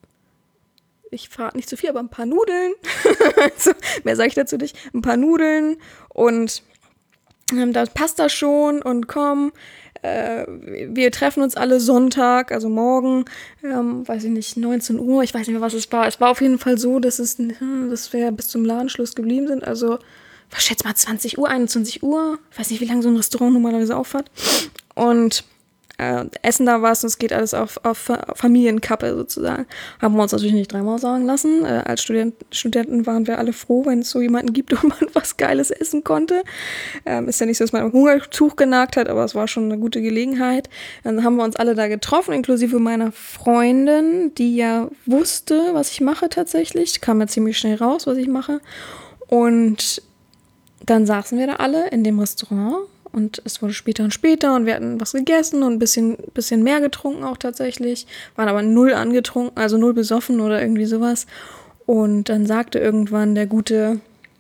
ich verrate nicht zu viel, aber ein paar Nudeln, also, mehr sage ich dazu nicht, ein paar Nudeln und da passt das schon und komm, äh, wir treffen uns alle Sonntag, also morgen, ähm, weiß ich nicht, neunzehn Uhr, ich weiß nicht mehr, was es war. Es war auf jeden Fall so, dass es, dass wir bis zum Ladenschluss geblieben sind, also, was schätzt mal, zwanzig Uhr, einundzwanzig Uhr, ich weiß nicht, wie lange so ein Restaurant normalerweise aufhat. Und äh, essen da was und es geht alles auf, auf Familienkappe sozusagen. Haben wir uns natürlich nicht dreimal sagen lassen. Äh, als Student, Studenten waren wir alle froh, wenn es so jemanden gibt, wo man was Geiles essen konnte. Ähm, ist ja nicht so, dass man am Hungertuch genagt hat, aber es war schon eine gute Gelegenheit. Dann haben wir uns alle da getroffen, inklusive meiner Freundin, die ja wusste, was ich mache tatsächlich. Kam ja ziemlich schnell raus, was ich mache. Und dann saßen wir da alle in dem Restaurant. Und es wurde später und später und wir hatten was gegessen und ein bisschen, bisschen mehr getrunken auch tatsächlich. Waren aber null angetrunken, also null besoffen oder irgendwie sowas. Und dann sagte irgendwann der gute,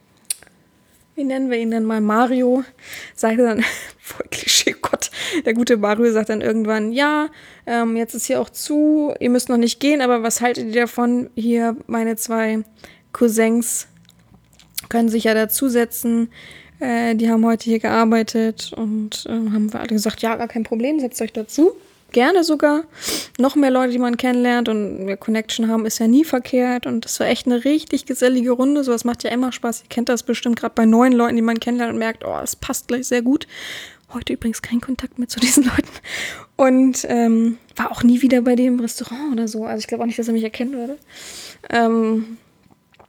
wie nennen wir ihn denn mal, Mario, sagte dann, voll Klischee, Gott, der gute Mario sagt dann irgendwann, ja, ähm, jetzt ist hier auch zu, ihr müsst noch nicht gehen, aber was haltet ihr davon? Hier meine zwei Cousins können sich ja dazusetzen. Die haben heute hier gearbeitet und äh, haben wir alle gesagt, ja, gar kein Problem, setzt euch dazu. Gerne sogar. Noch mehr Leute, die man kennenlernt und wir Connection haben, ist ja nie verkehrt. Und das war echt eine richtig gesellige Runde. Sowas macht ja immer Spaß. Ihr kennt das bestimmt gerade bei neuen Leuten, die man kennenlernt und merkt, oh, es passt gleich sehr gut. Heute übrigens kein Kontakt mehr zu diesen Leuten. Und ähm, war auch nie wieder bei dem Restaurant oder so. Also ich glaube auch nicht, dass er mich erkennen würde. Ähm...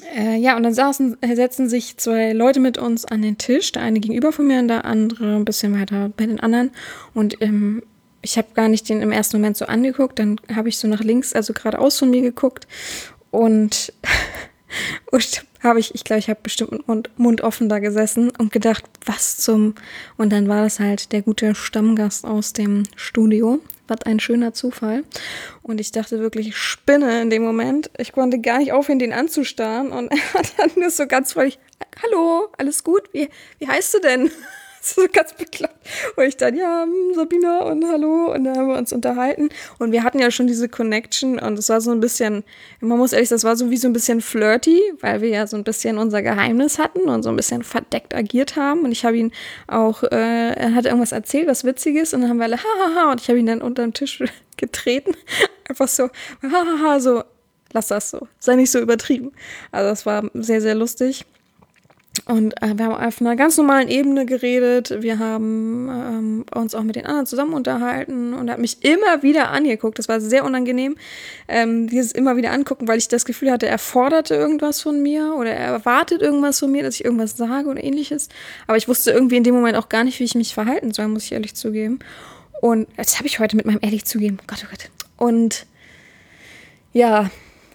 Äh, ja, und dann saßen, äh, setzen sich zwei Leute mit uns an den Tisch. Der eine gegenüber von mir und der andere ein bisschen weiter bei den anderen. Und ähm, ich habe gar nicht den im ersten Moment so angeguckt. Dann habe ich so nach links, also geradeaus von mir geguckt. Und, und habe ich, ich glaube, ich habe bestimmt mit Mund, Mund offen da gesessen und gedacht, was zum... Und dann war das halt der gute Stammgast aus dem Studio. Was ein schöner Zufall. Und ich dachte wirklich, ich spinne in dem Moment. Ich konnte gar nicht aufhören, den anzustarren. Und er hat dann nur so ganz freudig, hallo, alles gut? Wie, wie heißt du denn? So ganz bekloppt. Und ich dann, ja, Sabina und hallo. Und dann haben wir uns unterhalten. Und wir hatten ja schon diese Connection. Und es war so ein bisschen, man muss ehrlich sagen, das war so wie so ein bisschen flirty, weil wir ja so ein bisschen unser Geheimnis hatten und so ein bisschen verdeckt agiert haben. Und ich habe ihn auch, äh, er hat irgendwas erzählt, was Witziges. Und dann haben wir alle, hahaha. Und ich habe ihn dann unter den Tisch getreten. Einfach so, hahaha, so, lass das so. Sei nicht so übertrieben. Also das war sehr, sehr lustig. Und äh, wir haben auf einer ganz normalen Ebene geredet. Wir haben ähm, uns auch mit den anderen zusammen unterhalten und er hat mich immer wieder angeguckt. Das war sehr unangenehm, ähm, dieses immer wieder angucken, weil ich das Gefühl hatte, er forderte irgendwas von mir oder er erwartet irgendwas von mir, dass ich irgendwas sage oder ähnliches. Aber ich wusste irgendwie in dem Moment auch gar nicht, wie ich mich verhalten soll, muss ich ehrlich zugeben. Und das habe ich heute mit meinem ehrlich zugeben. Gott, oh Gott. Und ja,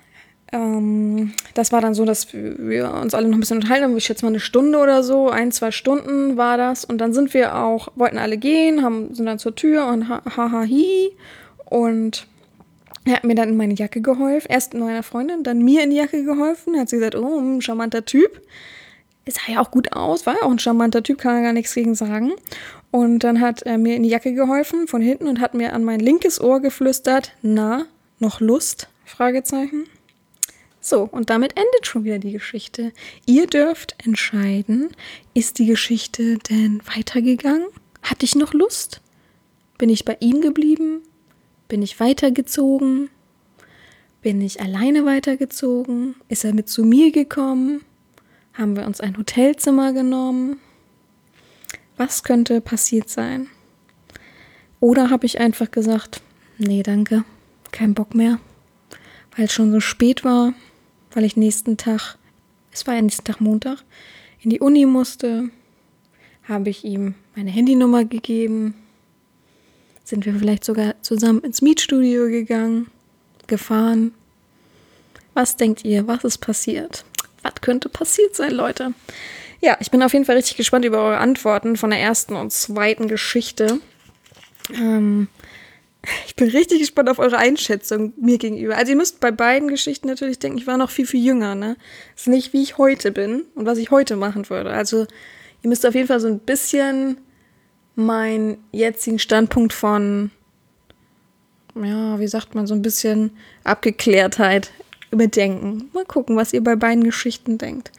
Ähm, das war dann so, dass wir uns alle noch ein bisschen unterhalten haben. Ich schätze mal eine Stunde oder so, ein, zwei Stunden war das. Und dann sind wir auch, wollten alle gehen, haben, sind dann zur Tür und ha, ha, ha, hi. Und er hat mir dann in meine Jacke geholfen. Erst meiner Freundin, dann mir in die Jacke geholfen. Hat sie gesagt, oh, ein charmanter Typ. Es sah ja auch gut aus, war ja auch ein charmanter Typ, kann er gar nichts gegen sagen. Und dann hat er mir in die Jacke geholfen von hinten und hat mir an mein linkes Ohr geflüstert, na, noch Lust? Fragezeichen. So, und damit endet schon wieder die Geschichte. Ihr dürft entscheiden, ist die Geschichte denn weitergegangen? Hatte ich noch Lust? Bin ich bei ihm geblieben? Bin ich weitergezogen? Bin ich alleine weitergezogen? Ist er mit zu mir gekommen? Haben wir uns ein Hotelzimmer genommen? Was könnte passiert sein? Oder habe ich einfach gesagt, nee, danke, kein Bock mehr, weil es schon so spät war, weil ich nächsten Tag, es war ja nächsten Tag Montag, in die Uni musste, habe ich ihm meine Handynummer gegeben, sind wir vielleicht sogar zusammen ins Mietstudio gegangen, gefahren. Was denkt ihr, was ist passiert? Was könnte passiert sein, Leute? Ja, ich bin auf jeden Fall richtig gespannt über eure Antworten von der ersten und zweiten Geschichte. Ähm, Ich bin richtig gespannt auf eure Einschätzung mir gegenüber. Also ihr müsst bei beiden Geschichten natürlich denken, ich war noch viel, viel jünger, ne? Das ist nicht, wie ich heute bin und was ich heute machen würde. Also ihr müsst auf jeden Fall so ein bisschen meinen jetzigen Standpunkt von, ja, wie sagt man, so ein bisschen Abgeklärtheit bedenken. Mal gucken, was ihr bei beiden Geschichten denkt.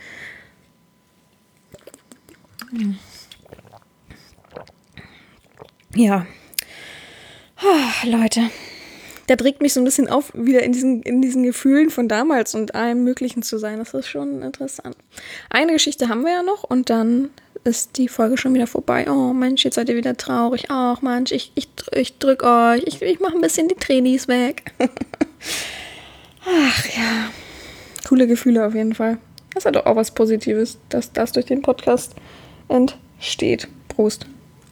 Ja. Oh, Leute, der trägt mich so ein bisschen auf, wieder in diesen, in diesen Gefühlen von damals und allem Möglichen zu sein. Das ist schon interessant. Eine Geschichte haben wir ja noch und dann ist die Folge schon wieder vorbei. Oh Mensch, jetzt seid ihr wieder traurig. Ach Mensch, ich, ich, ich drück euch. Ich, ich mache ein bisschen die Tränis weg. Ach ja, coole Gefühle auf jeden Fall. Das hat doch auch was Positives, dass das durch den Podcast entsteht. Prost.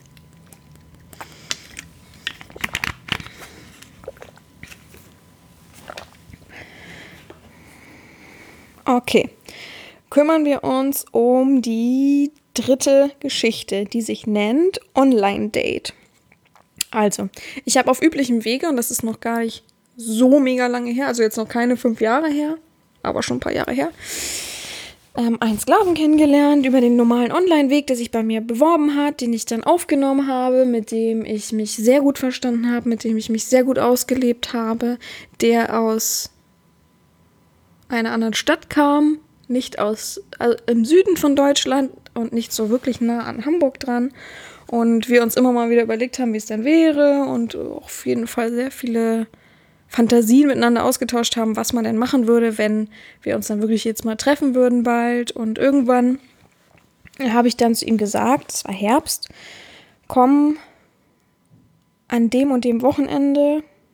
Okay, kümmern wir uns um die dritte Geschichte, die sich nennt Online-Date. Also, ich habe auf üblichem Wege, und das ist noch gar nicht so mega lange her, also jetzt noch keine fünf Jahre her, aber schon ein paar Jahre her, ähm, einen Sklaven kennengelernt über den normalen Online-Weg, der sich bei mir beworben hat, den ich dann aufgenommen habe, mit dem ich mich sehr gut verstanden habe, mit dem ich mich sehr gut ausgelebt habe, der aus einer anderen Stadt kam, nicht aus also im Süden von Deutschland und nicht so wirklich nah an Hamburg dran. Und wir uns immer mal wieder überlegt haben, wie es denn wäre und auf jeden Fall sehr viele Fantasien miteinander ausgetauscht haben, was man denn machen würde, wenn wir uns dann wirklich jetzt mal treffen würden bald. Und irgendwann habe ich dann zu ihm gesagt, es war Herbst, komm an dem und dem Wochenende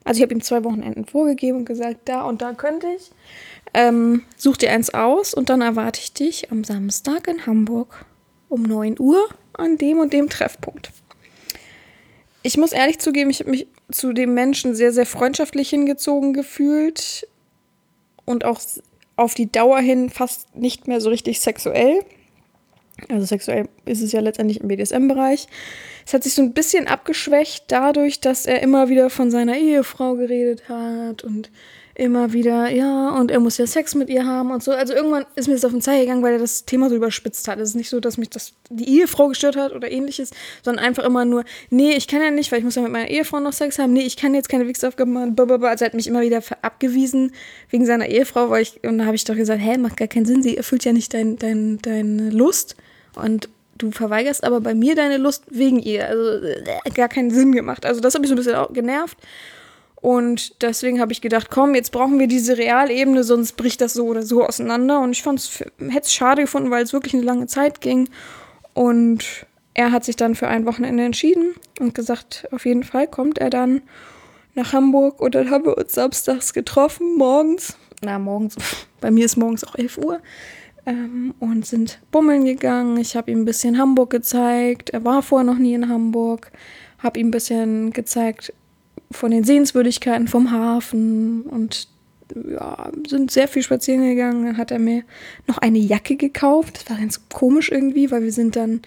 Also ich habe ihm zwei Wochenenden vorgegeben und gesagt, da und da könnte ich. Ähm, such dir eins aus und dann erwarte ich dich am Samstag in Hamburg um neun Uhr an dem und dem Treffpunkt. Ich muss ehrlich zugeben, ich habe mich zu dem Menschen sehr, sehr freundschaftlich hingezogen gefühlt und auch auf die Dauer hin fast nicht mehr so richtig sexuell. Also sexuell ist es ja letztendlich im B D S M-Bereich. Es hat sich so ein bisschen abgeschwächt dadurch, dass er immer wieder von seiner Ehefrau geredet hat und immer wieder, ja, und er muss ja Sex mit ihr haben und so. Also irgendwann ist mir das auf den Zeiger gegangen, weil er das Thema so überspitzt hat. Es ist nicht so, dass mich das die Ehefrau gestört hat oder ähnliches, sondern einfach immer nur, nee, ich kann ja nicht, weil ich muss ja mit meiner Ehefrau noch Sex haben. Nee, ich kann jetzt keine Wichsaufgaben machen. Blablabla. Also er hat mich immer wieder abgewiesen wegen seiner Ehefrau, weil ich, und da habe ich doch gesagt, hä, macht gar keinen Sinn, sie erfüllt ja nicht dein, dein, deine Lust und du verweigerst aber bei mir deine Lust wegen ihr. Also äh, gar keinen Sinn gemacht. Also das hat mich so ein bisschen auch genervt. Und deswegen habe ich gedacht, komm, jetzt brauchen wir diese Realebene, sonst bricht das so oder so auseinander. Und ich fand es, hätte es schade gefunden, weil es wirklich eine lange Zeit ging. Und er hat sich dann für ein Wochenende entschieden und gesagt, auf jeden Fall kommt er dann nach Hamburg. Und dann haben wir uns samstags getroffen, morgens. Na, morgens, bei mir ist morgens auch elf Uhr. Ähm, und sind bummeln gegangen. Ich habe ihm ein bisschen Hamburg gezeigt. Er war vorher noch nie in Hamburg. Habe ihm ein bisschen gezeigt von den Sehenswürdigkeiten vom Hafen und ja, sind sehr viel spazieren gegangen. Dann hat er mir noch eine Jacke gekauft. Das war ganz komisch irgendwie, weil wir sind dann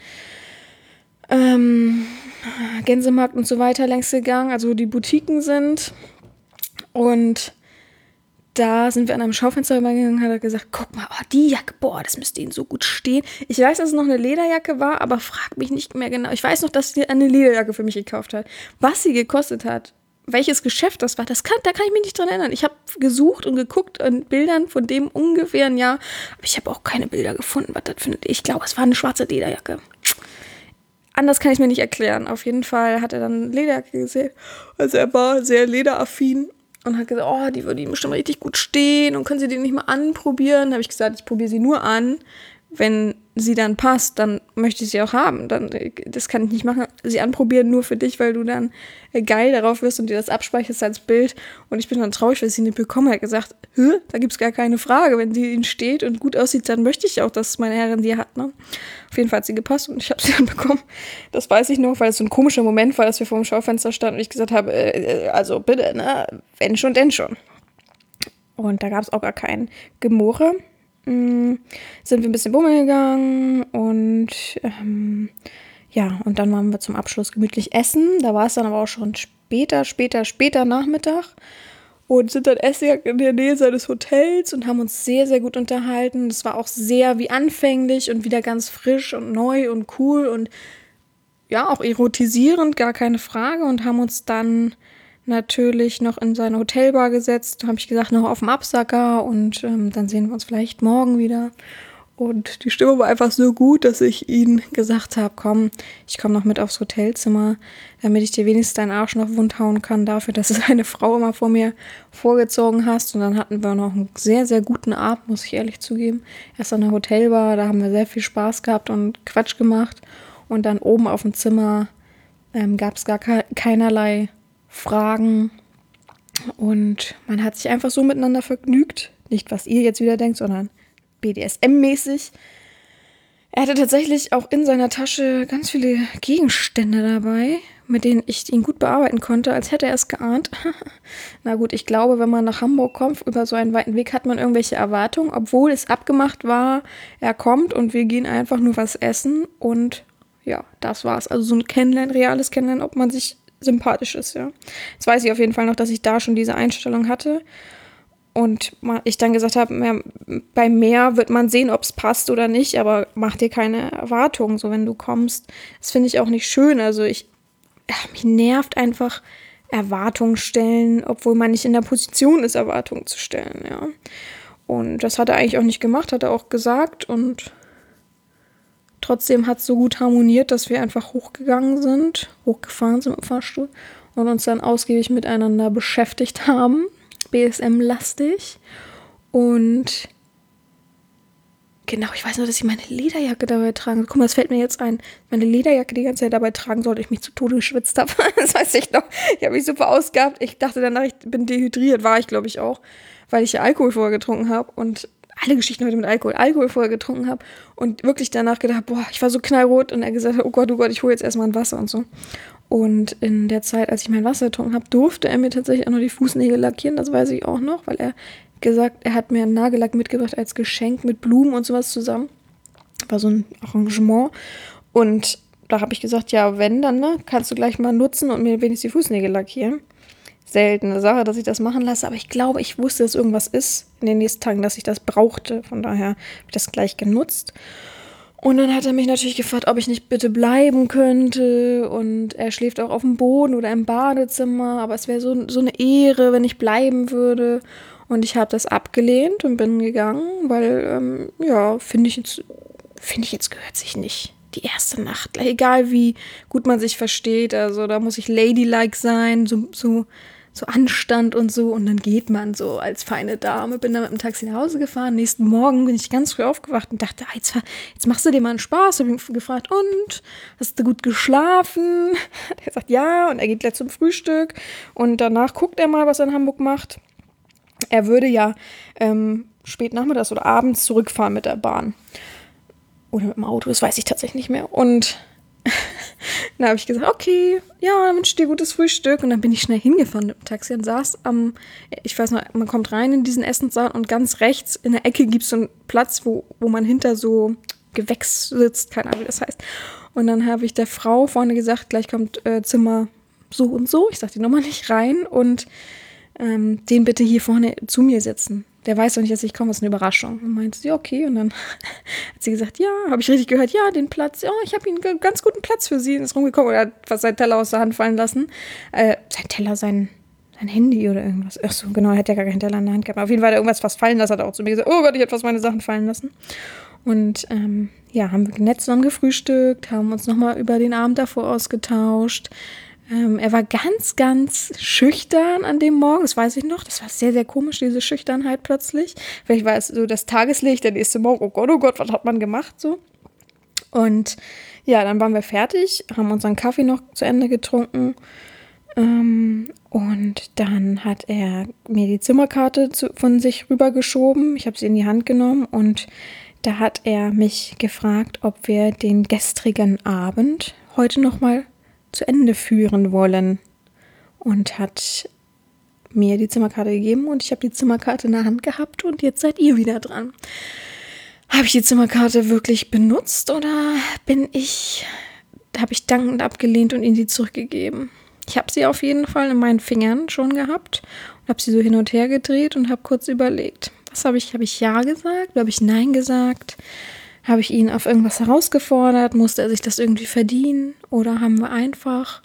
ähm, Gänsemarkt und so weiter längs gegangen, also wo die Boutiquen sind. Und da sind wir an einem Schaufenster übergegangen, hat er gesagt, guck mal, oh, die Jacke, boah, das müsste Ihnen so gut stehen. Ich weiß, dass es noch eine Lederjacke war, aber frag mich nicht mehr genau. Ich weiß noch, dass sie eine Lederjacke für mich gekauft hat. Was sie gekostet hat, welches Geschäft das war, das kann, da kann ich mich nicht dran erinnern. Ich habe gesucht und geguckt an Bildern von dem ungefähr ein Jahr, aber ich habe auch keine Bilder gefunden, was das findet. Ich glaube, es war eine schwarze Lederjacke. Anders kann ich mir nicht erklären. Auf jeden Fall hat er dann eine Lederjacke gesehen. Also er war sehr lederaffin und hat gesagt, oh, die würde ihm bestimmt richtig gut stehen und können Sie die nicht mal anprobieren? Da habe ich gesagt, ich probiere sie nur an. Wenn sie dann passt, dann möchte ich sie auch haben. Dann, das kann ich nicht machen, sie anprobieren nur für dich, weil du dann geil darauf wirst und dir das abspeicherst als Bild. Und ich bin dann traurig, weil ich sie nicht bekomme. Er hat gesagt, hä, da gibt's gar keine Frage. Wenn sie ihnen steht und gut aussieht, dann möchte ich auch, dass meine Herrin sie hat. Ne? Auf jeden Fall hat sie gepasst und ich habe sie dann bekommen. Das weiß ich noch, weil es so ein komischer Moment war, dass wir vor dem Schaufenster standen und ich gesagt habe, äh, also bitte, ne, wenn schon, denn schon. Und da gab es auch gar kein Gemurre. Sind wir ein bisschen bummeln gegangen und ähm, ja, und dann waren wir zum Abschluss gemütlich essen. Da war es dann aber auch schon später, später, später Nachmittag und sind dann essen in der Nähe seines Hotels und haben uns sehr, sehr gut unterhalten. Das war auch sehr wie anfänglich und wieder ganz frisch und neu und cool und ja, auch erotisierend, gar keine Frage, und haben uns dann natürlich noch in seine Hotelbar gesetzt, habe ich gesagt, noch auf dem Absacker und ähm, dann sehen wir uns vielleicht morgen wieder. Und die Stimmung war einfach so gut, dass ich ihm gesagt habe, komm, ich komme noch mit aufs Hotelzimmer, damit ich dir wenigstens deinen Arsch noch wund hauen kann dafür, dass du eine Frau immer vor mir vorgezogen hast. Und dann hatten wir noch einen sehr, sehr guten Abend, muss ich ehrlich zugeben. Erst an der Hotelbar, da haben wir sehr viel Spaß gehabt und Quatsch gemacht. Und dann oben auf dem Zimmer ähm, gab es gar ke- keinerlei Fragen und man hat sich einfach so miteinander vergnügt. Nicht, was ihr jetzt wieder denkt, sondern B D S M-mäßig. Er hatte tatsächlich auch in seiner Tasche ganz viele Gegenstände dabei, mit denen ich ihn gut bearbeiten konnte, als hätte er es geahnt. Na gut, ich glaube, wenn man nach Hamburg kommt, über so einen weiten Weg, hat man irgendwelche Erwartungen, obwohl es abgemacht war, er kommt und wir gehen einfach nur was essen und ja, das war's. Also so ein Kennenlernen, reales Kennenlernen, ob man sich sympathisch ist, ja. Jetzt weiß ich auf jeden Fall noch, dass ich da schon diese Einstellung hatte und ich dann gesagt habe, mehr, bei mehr wird man sehen, ob es passt oder nicht, aber mach dir keine Erwartungen, so wenn du kommst. Das finde ich auch nicht schön, also ich, ja, mich nervt einfach Erwartungen stellen, obwohl man nicht in der Position ist, Erwartungen zu stellen, ja. Und das hat er eigentlich auch nicht gemacht, hat er auch gesagt und trotzdem hat es so gut harmoniert, dass wir einfach hochgegangen sind, hochgefahren sind im Fahrstuhl und uns dann ausgiebig miteinander beschäftigt haben, B S M-lastig. Und genau, ich weiß nur, dass ich meine Lederjacke dabei tragen. Guck mal, das fällt mir jetzt ein. Meine Lederjacke die ganze Zeit dabei tragen sollte, ich mich zu Tode geschwitzt habe. Das weiß ich noch. Ich habe mich super ausgehabt. Ich dachte danach, ich bin dehydriert. War ich, glaube ich, auch. Weil ich ja Alkohol vorher getrunken habe. Und alle Geschichten heute mit Alkohol. Alkohol vorher getrunken habe. Und wirklich danach gedacht, boah, ich war so knallrot. Und er gesagt hat, oh Gott, oh Gott, ich hole jetzt erstmal ein Wasser und so. Und in der Zeit, als ich mein Wasser getrunken habe, durfte er mir tatsächlich auch noch die Fußnägel lackieren. Das weiß ich auch noch, weil er gesagt, er hat mir einen Nagellack mitgebracht als Geschenk mit Blumen und sowas zusammen. War so ein Arrangement. Und da habe ich gesagt, ja, wenn, dann ne, kannst du gleich mal nutzen und mir wenigstens die Fußnägel lackieren. Seltene Sache, dass ich das machen lasse, aber ich glaube, ich wusste, dass irgendwas ist in den nächsten Tagen, dass ich das brauchte. Von daher habe ich das gleich genutzt. Und dann hat er mich natürlich gefragt, ob ich nicht bitte bleiben könnte. Und er schläft auch auf dem Boden oder im Badezimmer. Aber es wäre so, so eine Ehre, wenn ich bleiben würde. Und ich habe das abgelehnt und bin gegangen, weil, ähm, ja, finde ich jetzt, finde ich jetzt gehört sich nicht. Die erste Nacht, egal wie gut man sich versteht, also da muss ich ladylike sein, so, so, so Anstand und so. Und dann geht man so als feine Dame. Bin dann mit dem Taxi nach Hause gefahren. Nächsten Morgen bin ich ganz früh aufgewacht und dachte, ah, jetzt, jetzt machst du dir mal einen Spaß. Habe ihn gefragt, und? Hast du gut geschlafen? Er sagt, ja. Und er geht gleich zum Frühstück. Und danach guckt er mal, was er in Hamburg macht. Er würde ja ähm, spät nachmittags oder abends zurückfahren mit der Bahn. Oder mit dem Auto, das weiß ich tatsächlich nicht mehr. Und dann habe ich gesagt, okay, ja, dann wünsche ich dir gutes Frühstück. Und dann bin ich schnell hingefahren mit dem Taxi und saß am, ich weiß noch, man kommt rein in diesen Essenssaal und ganz rechts in der Ecke gibt es so einen Platz, wo, wo man hinter so Gewächs sitzt, keine Ahnung, wie das heißt. Und dann habe ich der Frau vorne gesagt, gleich kommt äh, Zimmer so und so. Ich sage die Nummer nicht rein und ähm, den bitte hier vorne zu mir sitzen. Der weiß doch nicht, dass ich komme, das ist eine Überraschung. Und meinte sie, okay. Und dann hat sie gesagt, ja, habe ich richtig gehört, ja, den Platz, ja, ich habe Ihnen einen ganz guten Platz für Sie. Und ist rumgekommen oder hat fast seinen Teller aus der Hand fallen lassen. Äh, sein Teller, sein, sein Handy oder irgendwas. Ach so, genau, er hat ja gar keinen Teller in der Hand gehabt. Auf jeden Fall hat er irgendwas fast fallen lassen, hat er auch zu mir gesagt, oh Gott, ich hätte fast meine Sachen fallen lassen. Und ähm, ja, haben wir nett zusammen gefrühstückt, haben uns nochmal über den Abend davor ausgetauscht. Ähm, er war ganz, ganz schüchtern an dem Morgen, das weiß ich noch. Das war sehr, sehr komisch, diese Schüchternheit plötzlich. Vielleicht war es so das Tageslicht, der nächste Morgen, oh Gott, oh Gott, was hat man gemacht so? Und ja, dann waren wir fertig, haben unseren Kaffee noch zu Ende getrunken. Ähm, und dann hat er mir die Zimmerkarte zu, von sich rübergeschoben. Ich habe sie in die Hand genommen und da hat er mich gefragt, ob wir den gestrigen Abend heute nochmal zu Ende führen wollen und hat mir die Zimmerkarte gegeben und ich habe die Zimmerkarte in der Hand gehabt und jetzt seid ihr wieder dran. Habe ich die Zimmerkarte wirklich benutzt oder bin ich, habe ich dankend abgelehnt und ihnen die zurückgegeben? Ich habe sie auf jeden Fall in meinen Fingern schon gehabt und habe sie so hin und her gedreht und habe kurz überlegt. Was habe ich, habe ich Ja gesagt oder habe ich Nein gesagt? Habe ich ihn auf irgendwas herausgefordert? Musste er sich das irgendwie verdienen? Oder haben wir einfach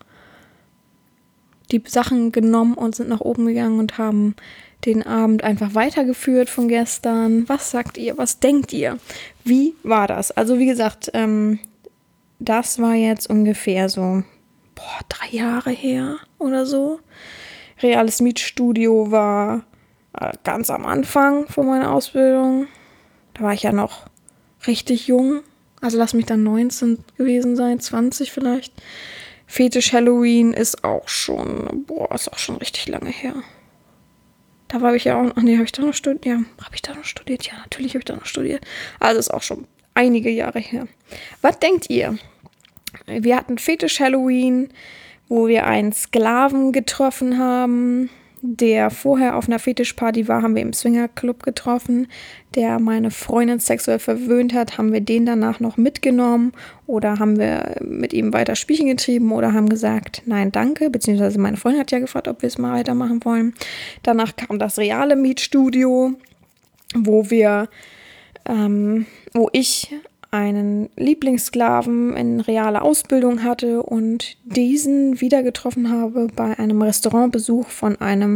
die Sachen genommen und sind nach oben gegangen und haben den Abend einfach weitergeführt von gestern? Was sagt ihr? Was denkt ihr? Wie war das? Also wie gesagt, ähm, das war jetzt ungefähr so boah, drei Jahre her oder so. Reales Mietstudio war äh, ganz am Anfang von meiner Ausbildung. Da war ich ja noch richtig jung, also lass mich dann neunzehn gewesen sein, zwanzig vielleicht. Fetisch Halloween ist auch schon, boah, ist auch schon richtig lange her. Da war ich ja auch, ach nee, habe ich da noch studiert? Ja, habe ich da noch studiert? Ja, natürlich habe ich da noch studiert. Also ist auch schon einige Jahre her. Was denkt ihr? Wir hatten Fetisch Halloween, wo wir einen Sklaven getroffen haben, der vorher auf einer Fetischparty war, haben wir im Swingerclub getroffen, der meine Freundin sexuell verwöhnt hat, haben wir den danach noch mitgenommen oder haben wir mit ihm weiter Spielchen getrieben oder haben gesagt, nein, danke, beziehungsweise meine Freundin hat ja gefragt, ob wir es mal weitermachen wollen. Danach kam das reale Mietstudio, wo wir, ähm, wo ich einen Lieblingssklaven in realer Ausbildung hatte und diesen wieder getroffen habe bei einem Restaurantbesuch von einem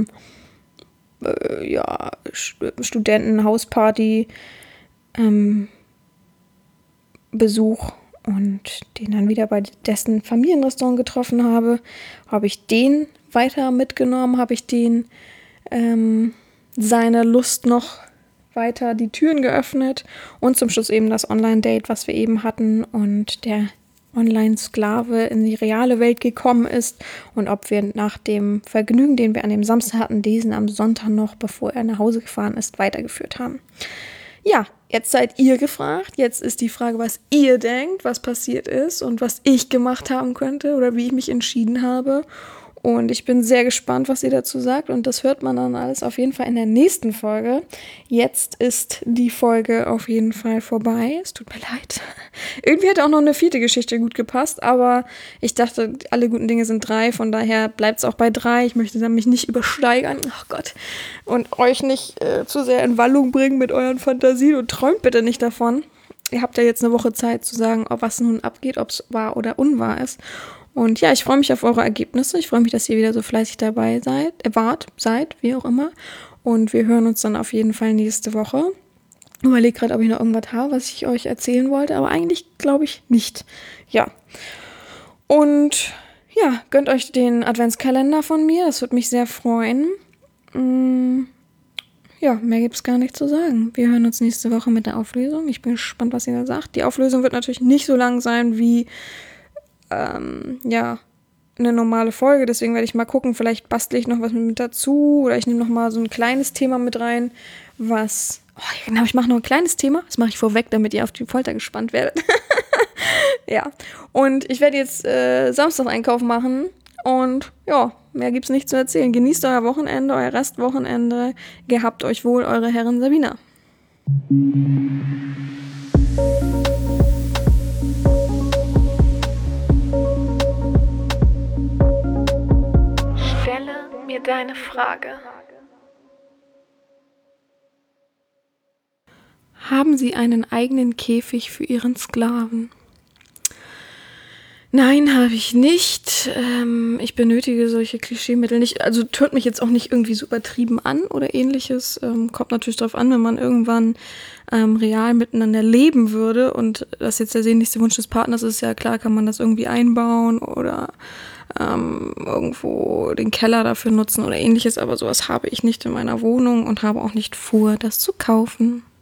äh, ja, Studenten-Hausparty ähm, Besuch und den dann wieder bei dessen Familienrestaurant getroffen habe. Habe ich den weiter mitgenommen, habe ich den ähm, seine Lust noch weiter die Türen geöffnet und zum Schluss eben das Online-Date, was wir eben hatten und der Online-Sklave in die reale Welt gekommen ist und ob wir nach dem Vergnügen, den wir an dem Samstag hatten, diesen am Sonntag noch, bevor er nach Hause gefahren ist, weitergeführt haben. Ja, jetzt seid ihr gefragt. Jetzt ist die Frage, was ihr denkt, was passiert ist und was ich gemacht haben könnte oder wie ich mich entschieden habe. Und ich bin sehr gespannt, was ihr dazu sagt. Und das hört man dann alles auf jeden Fall in der nächsten Folge. Jetzt ist die Folge auf jeden Fall vorbei. Es tut mir leid. Irgendwie hätte auch noch eine vierte Geschichte gut gepasst. Aber ich dachte, alle guten Dinge sind drei. Von daher bleibt es auch bei drei. Ich möchte dann mich nicht übersteigern. Ach Gott. Und euch nicht äh, zu sehr in Wallung bringen mit euren Fantasien. Und träumt bitte nicht davon. Ihr habt ja jetzt eine Woche Zeit zu sagen, ob was nun abgeht, ob es wahr oder unwahr ist. Und ja, ich freue mich auf eure Ergebnisse. Ich freue mich, dass ihr wieder so fleißig dabei seid, äh, wart, seid, wie auch immer. Und wir hören uns dann auf jeden Fall nächste Woche. Ich überlege gerade, ob ich noch irgendwas habe, was ich euch erzählen wollte. Aber eigentlich glaube ich nicht. Ja. Und ja, gönnt euch den Adventskalender von mir. Das würde mich sehr freuen. Mm, ja, mehr gibt es gar nicht zu sagen. Wir hören uns nächste Woche mit der Auflösung. Ich bin gespannt, was ihr da sagt. Die Auflösung wird natürlich nicht so lang sein wie Ähm, ja, eine normale Folge, deswegen werde ich mal gucken, vielleicht bastle ich noch was mit dazu oder ich nehme noch mal so ein kleines Thema mit rein, was, oh, genau, ich mache noch ein kleines Thema, das mache ich vorweg, damit ihr auf die Folter gespannt werdet. Ja, und ich werde jetzt äh, Samstag Einkauf machen und ja, mehr gibt's nicht zu erzählen. Genießt euer Wochenende, euer Restwochenende, gehabt euch wohl, eure Herrin Sabina. Mir deine Frage. Haben Sie einen eigenen Käfig für Ihren Sklaven? Nein, habe ich nicht. Ähm, ich benötige solche Klischeemittel nicht. Also hört mich jetzt auch nicht irgendwie so übertrieben an oder ähnliches. Ähm, kommt natürlich darauf an, wenn man irgendwann ähm, real miteinander leben würde und das jetzt der sehnlichste Wunsch des Partners ist, ja klar, kann man das irgendwie einbauen oder ähm, irgendwo den Keller dafür nutzen oder ähnliches. Aber sowas habe ich nicht in meiner Wohnung und habe auch nicht vor, das zu kaufen.